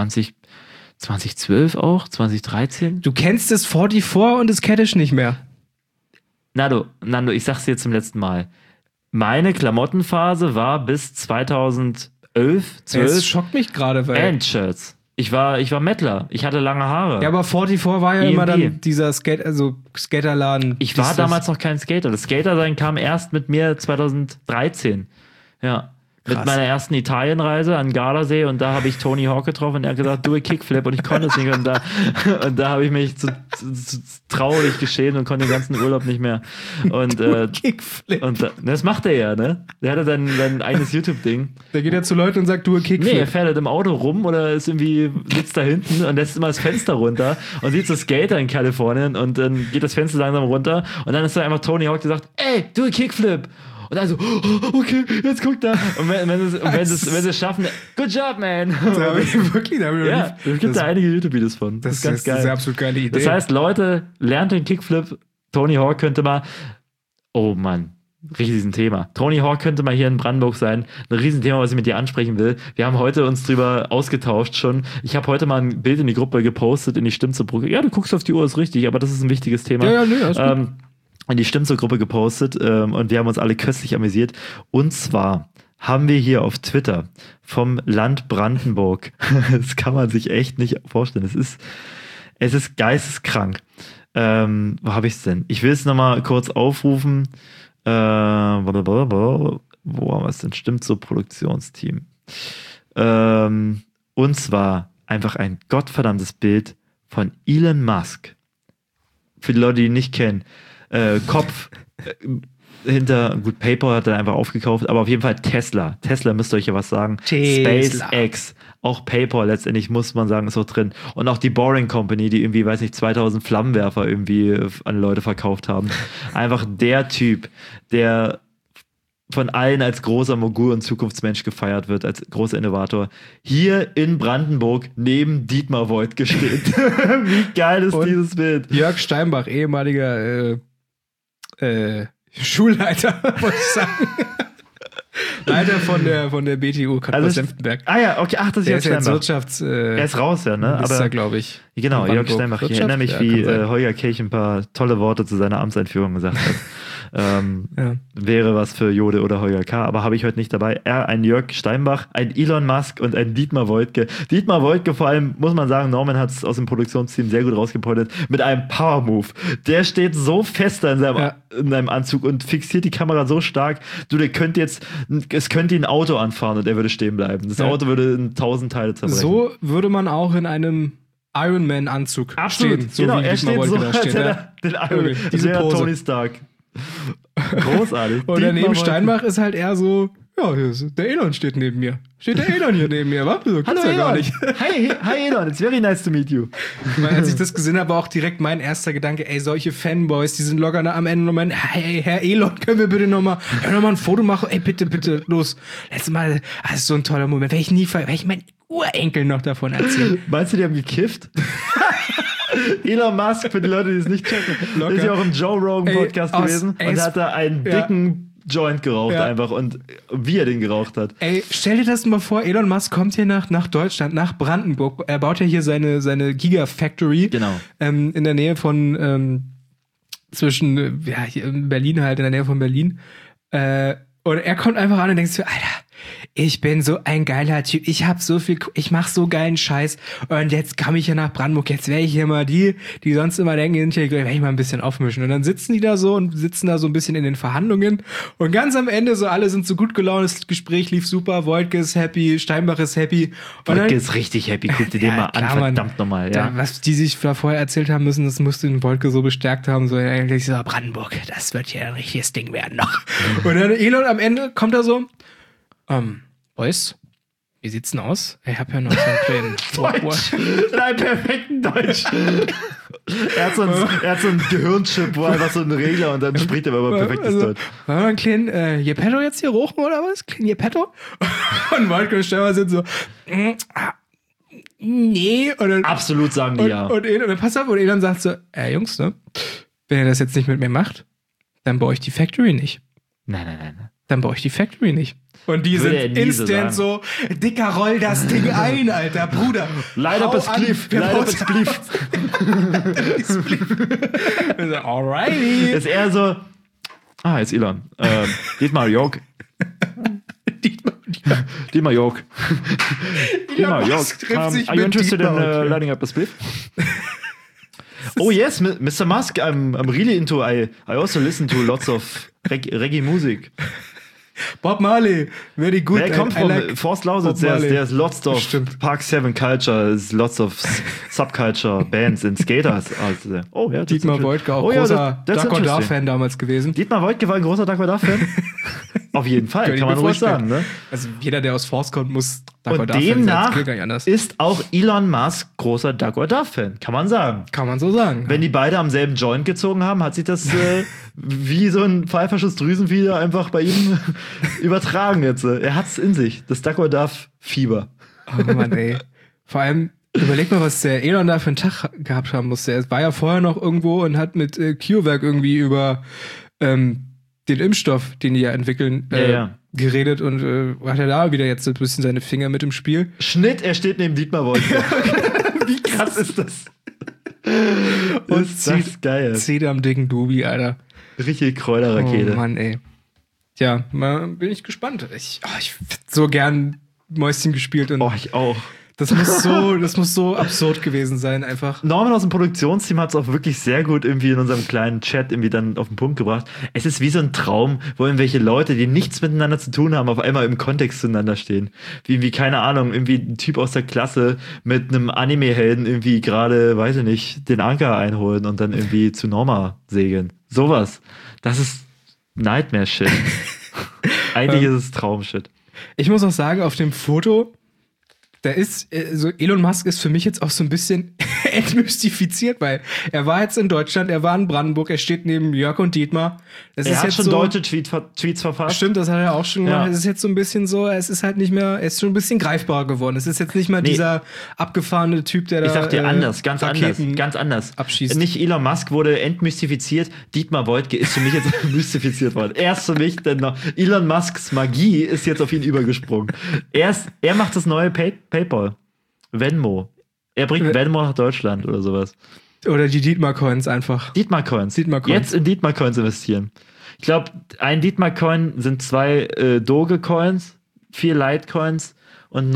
2012 auch, 2013. Du kennst das 44 und das Kedush nicht mehr. Nando, ich sag's dir zum letzten Mal. Meine Klamottenphase war bis 2011, Das 12 schockt mich gerade, weil. Bandshirts. Ich war Mettler. Ich hatte lange Haare. Ja, aber 44 war ja EMP. immer dann dieser Skaterladen. Ich war damals noch kein Skater. Das Skatersein kam erst mit mir 2013. Ja. Krass. Mit meiner ersten Italienreise an Gardasee und da habe ich Tony Hawk getroffen und er hat gesagt, do a Kickflip und ich konnte es nicht und da habe ich mich zu traurig geschämt und konnte den ganzen Urlaub nicht mehr. Und, Kickflip. Das macht er ja, ne? Der hatte sein eigenes YouTube-Ding. Der geht ja zu Leuten und sagt, du Kickflip. Nee, er fährt halt im Auto rum oder ist irgendwie, sitzt da hinten und lässt immer das Fenster runter und sieht so Skater in Kalifornien und dann geht das Fenster langsam runter und dann ist da einfach Tony Hawk, der sagt, ey, do a Kickflip. Und dann so, oh, okay, jetzt guck da. Und wenn sie es schaffen, good job, man. Da hab ich wirklich, Ja, es gibt da einige YouTube-Videos von. Das ist ganz geil. Das ist eine absolut geile Idee. Das heißt, Leute, lernt den Kickflip. Tony Hawk könnte mal, oh Mann, Riesenthema. Tony Hawk könnte mal hier in Brandenburg sein. Ein Riesenthema, was ich mit dir ansprechen will. Wir haben heute uns drüber ausgetauscht schon. Ich habe heute mal ein Bild in die Gruppe gepostet, in die Stimmzubrucke. Ja, du guckst auf die Uhr, ist richtig, aber das ist ein wichtiges Thema. Ja, nee, alles gut. In die Stimmzugruppe gepostet und wir haben uns alle köstlich amüsiert. Und zwar haben wir hier auf Twitter vom Land Brandenburg, das kann man sich echt nicht vorstellen, es ist geisteskrank. Wo habe ich es denn? Ich will es nochmal kurz aufrufen. Wo haben wir es denn? Stimmt so, Produktionsteam. Und zwar einfach ein gottverdammtes Bild von Elon Musk. Für die Leute, die ihn nicht kennen. Kopf, gut, PayPal hat er einfach aufgekauft, aber auf jeden Fall Tesla. Tesla müsst ihr euch ja was sagen. Tesla. SpaceX, auch PayPal letztendlich, muss man sagen, ist auch drin. Und auch die Boring Company, die irgendwie, weiß nicht, 2000 Flammenwerfer irgendwie an Leute verkauft haben. Einfach der Typ, der von allen als großer Mogul und Zukunftsmensch gefeiert wird, als großer Innovator, hier in Brandenburg neben Dietmar Woidke steht. Wie geil ist dieses Bild? Jörg Steinbach, ehemaliger Schulleiter, wollte ich sagen. Leiter von der BTU, Senftenberg. Ja, okay, ach, das ist Jörg Steinbach. Wirtschafts... er ist raus, ja, ne? Aber glaube ich. Genau, Jörg Steinbach. Ich erinnere mich, wie Holger Kelch ein paar tolle Worte zu seiner Amtseinführung gesagt hat. Wäre was für Jode oder Holger K., aber habe ich heute nicht dabei. Ein Jörg Steinbach, ein Elon Musk und ein Dietmar Woidke. Dietmar Woidke vor allem, muss man sagen, Norman hat es aus dem Produktionsteam sehr gut rausgepoltert, mit einem Power-Move. Der steht so fest in seinem Anzug und fixiert die Kamera so stark, es könnte ihn ein Auto anfahren und er würde stehen bleiben. Das Auto würde in 1000 Teile zerbrechen. So würde man auch in einem Ironman-Anzug stehen. So genau, er steht so, als hätte er den Ironman, diese Tony Stark. Großartig. Und daneben Steinbach ist halt eher so, ja, der Elon steht neben mir. Steht der Elon hier neben mir? Was? So, hallo ja Elon. Gar nicht. Hi Elon, it's very nice to meet you. Als ich das gesehen habe, war auch direkt mein erster Gedanke, solche Fanboys, die sind locker am Ende nochmal, hey, Herr Elon, können wir bitte nochmal ein Foto machen? Ey, bitte, los. Letztes Mal, das ist so ein toller Moment. Werde ich meinen Urenkel noch davon erzählen. Meinst du, die haben gekifft? Elon Musk, für die Leute, die es nicht checken, ist ja auch im Joe Rogan Podcast gewesen und hat da einen dicken Joint geraucht einfach und wie er den geraucht hat. Stell dir das mal vor, Elon Musk kommt hier nach Deutschland, nach Brandenburg. Er baut ja hier seine Gigafactory. Genau. In der Nähe von zwischen hier in Berlin halt, in der Nähe von Berlin. Und er kommt einfach an und denkt so, Alter, ich bin so ein geiler Typ, ich mach so geilen Scheiß und jetzt komme ich hier nach Brandenburg, jetzt werde ich hier mal die sonst immer denken, werde ich mal ein bisschen aufmischen. Und dann sitzen die da so und sitzen da so ein bisschen in den Verhandlungen und ganz am Ende so alle sind so gut gelaunt, das Gespräch lief super, Woidke ist happy, Steinbach ist happy. Woidke ist richtig happy, guck dir den mal an, verdammt nochmal. Ja. Was die sich vorher erzählt haben müssen, das musste den Woidke so bestärkt haben, so eigentlich so, Brandenburg, das wird hier ein richtiges Ding werden noch. Und dann Elon am Ende kommt da so, Boys, wie sieht's denn aus? Ich hab ja noch so einen kleinen Deutsch. In einem perfekten Deutsch. Er hat so einen Gehirnchip, wo einfach so einen Regler und dann spricht er aber perfektes Deutsch. Wollen wir einen kleinen Geppetto jetzt hier rochen oder was? Kleinen Geppetto? Und Woidke und Steinbach sind so, nee. Und dann, absolut sagen die ja. Und dann pass auf, und Elon sagt so, Jungs, ne? Wenn ihr das jetzt nicht mit mir macht, dann baue ich die Factory nicht. Nein. Dann baue ich die Factory nicht. Und die sind instant so, dicker, roll das Ding ein, Alter, Bruder. Leider bis Spliff. Alrighty. Ist eher so, jetzt Elon. Dietmar Jörg. Dietmar Jörg. Dietmar Jörg. Are you interested in lighting up a spliff? Oh yes, Mr. Musk, I'm really into, I also listen to lots of Reggae music. Bob Marley, very good. Der kommt von Forst Lausitz, der ist lots of Park 7 Culture, is lots of Subculture Bands and Skaters. Also, ja, Dietmar Woidke, auch großer Dakota-Fan damals gewesen. Dietmar Woidke war ein großer Dakota-Fan? Auf jeden Fall, kann man ruhig sagen. Ne? Also jeder, der aus Forst kommt, muss Dakota-Fan sein. Und ist auch Elon Musk großer Dakota-Fan, kann man sagen. Kann man so sagen. Wenn die beide am selben Joint gezogen haben, hat sich das wie so ein pfeifersches Drüsenfieber einfach bei ihm übertragen jetzt. Er hat's in sich, das Dakota-Fieber. Oh Mann, ey. Vor allem, überleg mal, was der Elon da für einen Tag gehabt haben musste. Er war ja vorher noch irgendwo und hat mit CureVac irgendwie über den Impfstoff, den die ja entwickeln, geredet und hat er da wieder jetzt ein bisschen seine Finger mit im Spiel. Schnitt, er steht neben Dietmar Woidke. Wie krass ist das? Und zieht am dicken Dubi, Alter. Richtige Kräuterrakete. Oh Mann, ey. Tja, mal bin ich gespannt. Ich hätte so gern Mäuschen gespielt. Und ich auch. Das muss so absurd gewesen sein, einfach. Norman aus dem Produktionsteam hat es auch wirklich sehr gut irgendwie in unserem kleinen Chat irgendwie dann auf den Punkt gebracht. Es ist wie so ein Traum, wo irgendwelche Leute, die nichts miteinander zu tun haben, auf einmal im Kontext zueinander stehen. Wie keine Ahnung, irgendwie ein Typ aus der Klasse mit einem Anime-Helden irgendwie gerade, weiß ich nicht, den Anker einholen und dann irgendwie zu Norma segeln. Sowas. Das ist Nightmare-Shit. Eigentlich ist es Traum-Shit. Ich muss auch sagen, auf dem Foto, da ist, so Elon Musk ist für mich jetzt auch so ein bisschen entmystifiziert, weil er war jetzt in Deutschland, er war in Brandenburg, er steht neben Jörg und Dietmar. Er hat jetzt schon so, deutsche Tweets verfasst. Stimmt, das hat er auch schon gemacht. Es ist jetzt so ein bisschen so, es ist halt nicht mehr, er ist schon ein bisschen greifbarer geworden. Es ist jetzt nicht mehr dieser abgefahrene Typ, der da ich sag dir ganz anders. Abschießt. Nicht Elon Musk wurde entmystifiziert, Dietmar Woidke ist für mich jetzt mystifiziert worden. Erst für mich, denn noch Elon Musks Magie ist jetzt auf ihn übergesprungen. Er macht das neue PayPal. Venmo. Er bringt Venmo nach Deutschland oder sowas. Oder die Dietmar-Coins einfach. Dietmar-Coins. Jetzt in Dietmar-Coins investieren. Ich glaube, ein Dietmar-Coin sind 2 Doge-Coins, 4 Litecoins und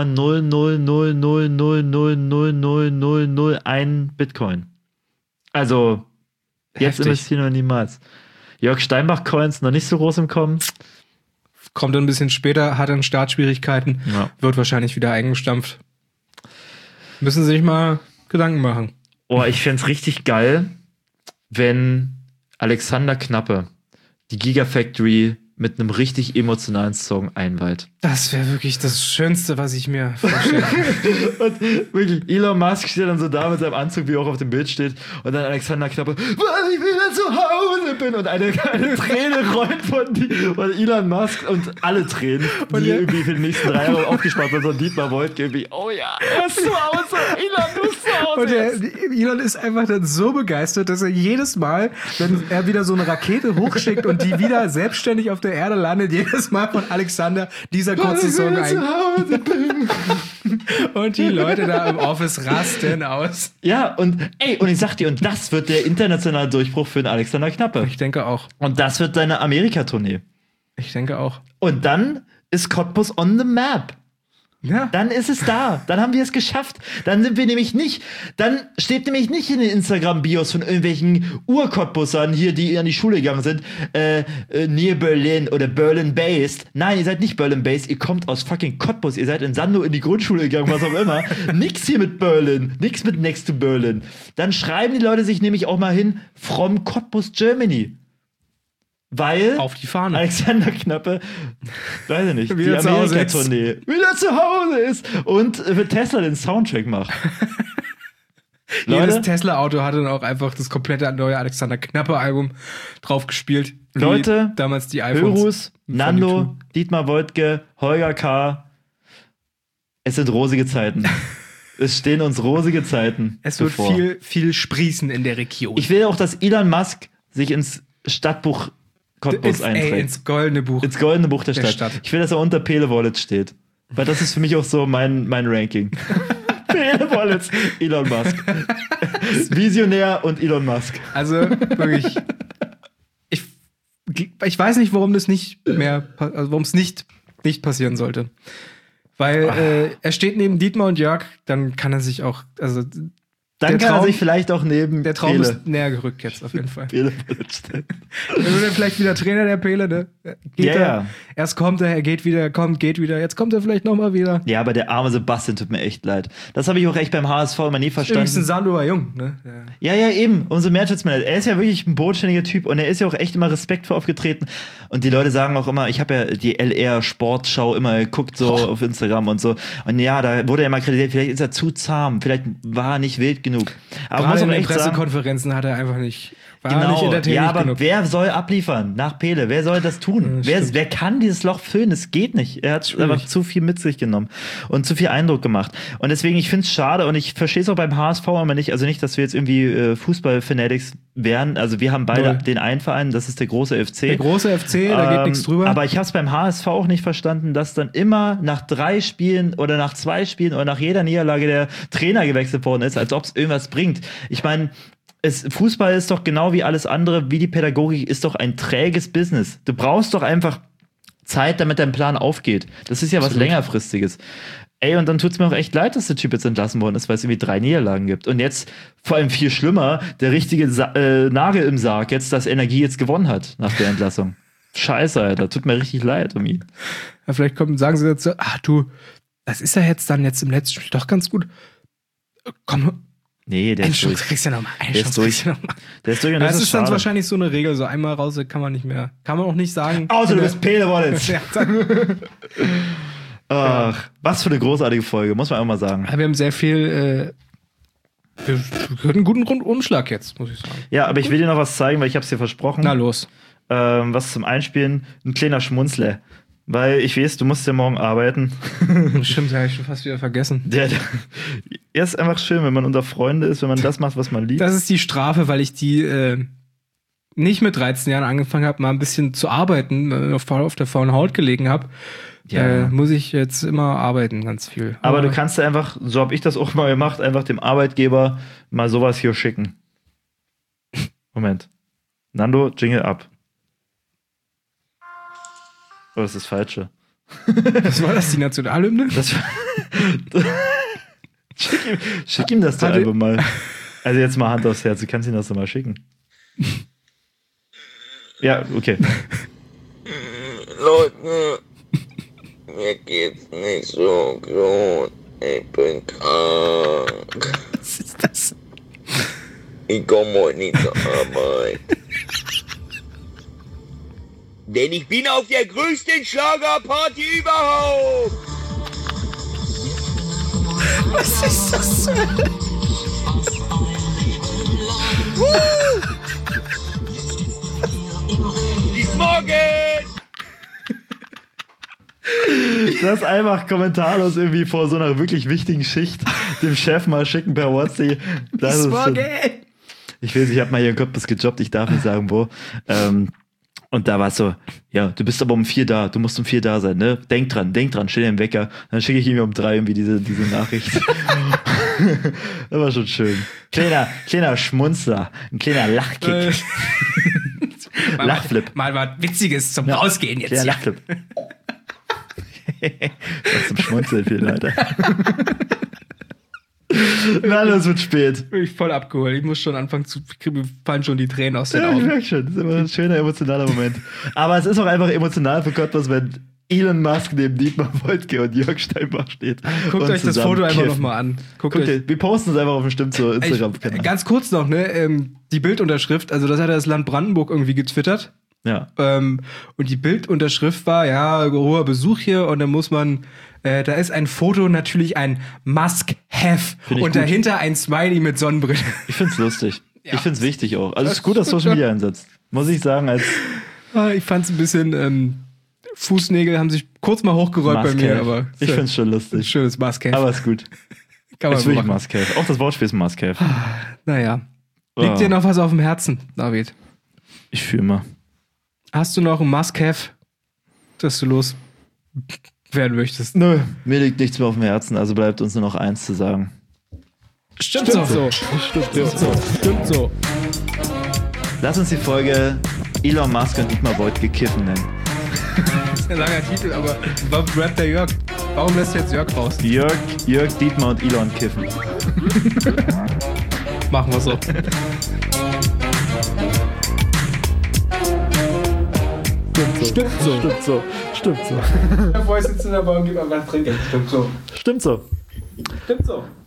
0,00000000001 Bitcoin. Also, jetzt investieren wir niemals. Jörg Steinbach-Coins noch nicht so groß im Kommen. Kommt dann ein bisschen später, hat dann Startschwierigkeiten, wird wahrscheinlich wieder eingestampft. Müssen Sie sich mal Gedanken machen. Oh, ich fände es richtig geil, wenn Alexander Knappe die Gigafactory mit einem richtig emotionalen Song einweiht. Das wäre wirklich das Schönste, was ich mir vorstelle. Und wirklich, Elon Musk steht dann so da mit seinem Anzug, wie auch auf dem Bild steht, und dann Alexander Knappe, weil ich wieder zu Hause bin, und eine Träne rollt von Elon Musk und alle Tränen, die irgendwie für die nächsten 3 Jahre aufgespart sind, und Dietmar Woidke irgendwie, oh ja, er ist zu Hause, Elon, du bist zu Hause. Und Elon ist einfach dann so begeistert, dass er jedes Mal, wenn er wieder so eine Rakete hochschickt und die wieder selbstständig auf der Erde landet, jedes Mal von Alexander dieser kurze Song ein. Und die Leute da im Office rasten aus. Ja, und ich sag dir, und das wird der internationale Durchbruch für den Alexander Knappe. Ich denke auch. Und das wird seine Amerika-Tournee. Ich denke auch. Und dann ist Cottbus on the map. Ja. Dann ist es da. Dann haben wir es geschafft. Dann sind wir nämlich nicht, dann steht nämlich nicht in den Instagram-Bios von irgendwelchen Ur-Cottbusern hier, die an die Schule gegangen sind, near Berlin oder Berlin-based. Nein, ihr seid nicht Berlin-based, ihr kommt aus fucking Cottbus. Ihr seid in Sandow in die Grundschule gegangen, was auch immer. Nix hier mit Berlin. Nix mit Next to Berlin. Dann schreiben die Leute sich nämlich auch mal hin, from Cottbus, Germany. Weil auf die Fahne Alexander Knappe, weiß ich nicht, wieder die Amerika-Tournee wieder zu Hause ist und für Tesla den Soundtrack macht. Jedes Tesla-Auto hatte dann auch einfach das komplette neue Alexander Knappe-Album drauf gespielt. Leute, damals die iPhones. Hörus, Nando, Dietmar Woidke, Holger K. Es sind rosige Zeiten. Es stehen uns rosige Zeiten. Es wird viel sprießen in der Region. Ich will auch, dass Elon Musk sich ins Stadtbuch Cottbus einträgt. Ins goldene Buch. Ins goldene Buch der Stadt. Ich will, dass er unter Pele Wallets steht. Weil das ist für mich auch so mein Ranking. Pele Wallets, Elon Musk. Visionär und Elon Musk. Also wirklich. Ich weiß nicht, warum das nicht mehr, also warum es nicht passieren sollte. Weil er steht neben Dietmar und Jörg, dann kann er sich auch, also dann kann er sich vielleicht auch neben der Traum Pele. ist näher gerückt jetzt auf jeden Fall. Pele. Dann wird er vielleicht wieder Trainer der Pele, ne? Erst kommt er geht wieder, geht wieder. Jetzt kommt er vielleicht nochmal wieder. Ja, aber der arme Sebastian tut mir echt leid. Das habe ich auch echt beim HSV immer nie verstanden. Übrigens ein Sandower Jung, ne? Ja, eben. Umso mehr tut's mir leid. Er ist ja wirklich ein bodenständiger Typ und er ist ja auch echt immer respektvoll aufgetreten. Und die Leute sagen auch immer, ich habe ja die LR-Sportschau immer geguckt, so auf Instagram und so. Und ja, da wurde er immer kritisiert, vielleicht ist er zu zahm, vielleicht war er nicht wild genug. Aber gerade muss in man den echt sagen, Pressekonferenzen hat er einfach nicht. Genau, ja, aber genug. Wer soll abliefern nach Pele? Wer soll das tun? Wer kann dieses Loch füllen? Das geht nicht. Er hat einfach zu viel mit sich genommen und zu viel Eindruck gemacht. Und deswegen, ich finde es schade und ich verstehe es auch beim HSV immer nicht. Also nicht, dass wir jetzt irgendwie Fußball-Fanatics wären. Also wir haben beide den einen Verein, das ist der große FC. Der große FC, da geht nichts drüber. Aber ich habe es beim HSV auch nicht verstanden, dass dann immer nach 3 Spielen oder nach 2 Spielen oder nach jeder Niederlage der Trainer gewechselt worden ist, als ob es irgendwas bringt. Ich meine, Fußball ist doch genau wie alles andere, wie die Pädagogik, ist doch ein träges Business. Du brauchst doch einfach Zeit, damit dein Plan aufgeht. Das ist ja was längerfristiges. Und dann tut's mir auch echt leid, dass der Typ jetzt entlassen worden ist, weil es irgendwie 3 Niederlagen gibt. Und jetzt, vor allem viel schlimmer, der richtige Nagel im Sarg, jetzt, dass Energie jetzt gewonnen hat nach der Entlassung. Scheiße, Alter, tut mir richtig leid um ihn. Ja, vielleicht sagen sie jetzt so, das ist ja jetzt im letzten Spiel doch ganz gut. Komm, Nee, der Einen ist Schluck durch. kriegst du nochmal. Der ist durch. Der ist durch und Das das ist dann schade. wahrscheinlich so eine Regel, so einmal raus kann man nicht mehr. Kann man auch nicht sagen. Außer du bist Pele Wallets. Ja, Ach, was für eine großartige Folge, muss man einfach mal sagen. wir haben sehr viel. Wir hatten einen guten Rundumschlag jetzt, muss ich sagen. Ja, aber ich will dir noch was zeigen, weil ich habe es dir versprochen. Na los. Was zum Einspielen, ein kleiner Schmunzler. Weil ich weiß, du musst ja morgen arbeiten. Stimmt, habe ich schon fast wieder vergessen. Er ist einfach schön, wenn man unter Freunde ist, wenn man das macht, was man liebt. Das ist die Strafe, weil ich die nicht mit 13 Jahren angefangen habe, mal ein bisschen zu arbeiten, auf der faulen Haut gelegen habe. Ja. Muss ich jetzt immer arbeiten, ganz viel. Aber du kannst ja einfach, so habe ich das auch mal gemacht, einfach dem Arbeitgeber mal sowas hier schicken. Moment. Nando, Jingle ab. Oh, das ist das Falsche. Was war das, die Nationalhymne? Schick ihm das doch einfach mal. Also jetzt mal Hand aufs Herz, du kannst ihm das doch mal schicken. Ja, okay. Leute, mir geht's nicht so gut. Ich bin krank. Was ist das? Ich komme heute nicht zur Arbeit. Denn ich bin auf der größten Schlagerparty überhaupt. Was ist das? Bis morgen! Das einfach kommentarlos irgendwie vor so einer wirklich wichtigen Schicht dem Chef mal schicken per WhatsApp. Das ist schon, ich weiß, ich habe mal hier in Cottbus gejobbt, ich darf nicht sagen wo. Und da war es so, ja, du bist aber um 4 da, du musst um 4 da sein, ne? Denk dran, stell dir einen Wecker. Dann schicke ich ihm um 3 irgendwie diese Nachricht. Das war schon schön. Kleiner Schmunzler, ein kleiner Lachkick. Lachflip. Mal was Witziges zum Rausgehen jetzt. Kleiner Ja. Lachflip. Was zum Schmunzeln viel, Leute. Na, das wird spät. Bin ich voll abgeholt. Ich muss schon anfangen mir fallen schon die Tränen aus den Ja, ich Augen. merke schon. Das ist immer ein schöner, emotionaler Moment. Aber es ist auch einfach emotional für Cottbus, wenn Elon Musk neben Dietmar Woidke und Jörg Steinbach steht. Guckt und euch das zusammen Foto einfach kiffen. nochmal an. Guckt ihr, wir posten es einfach auf dem so Instagram-Kanal. Ganz kurz noch, ne? Die Bildunterschrift, also das hat das Land Brandenburg irgendwie getwittert. Ja. Und die Bildunterschrift war, ja, hoher Besuch hier und dann muss man, da ist ein Foto, natürlich ein Must-Have Find ich und gut. dahinter ein Smiley mit Sonnenbrille. Ich find's lustig. Ja. Ich find's wichtig auch. Also es ist gut, dass Social Media einsetzt. Muss ich sagen, als Ich fand's ein bisschen, Fußnägel haben sich kurz mal hochgerollt bei mir, Must-Have. aber Ich find's schon ein lustig. schönes Must-Have. Aber ist gut. Kann man Ist so wirklich machen. Must-Have. Auch das Wortspiel ist ein Must-Have. Naja. Liegt Oh. dir noch was auf dem Herzen, David? Ich fühle mal. Hast du noch ein Must-Have, dass du loswerden möchtest? Nö, mir liegt nichts mehr auf dem Herzen, also bleibt uns nur noch eins zu sagen. Stimmt so. Stimmt so. Lass uns die Folge Elon Musk und Dietmar Woidke kiffen nennen. Das ist ein langer Titel, aber warum rappt der Jörg? Warum lässt jetzt Jörg raus? Jörg, Dietmar und Elon kiffen. Machen wir so. Stimmt so. Bevor ich sitze in der Bar und gebe einfach trinken. Stimmt so. Stimmt so. Stimmt so.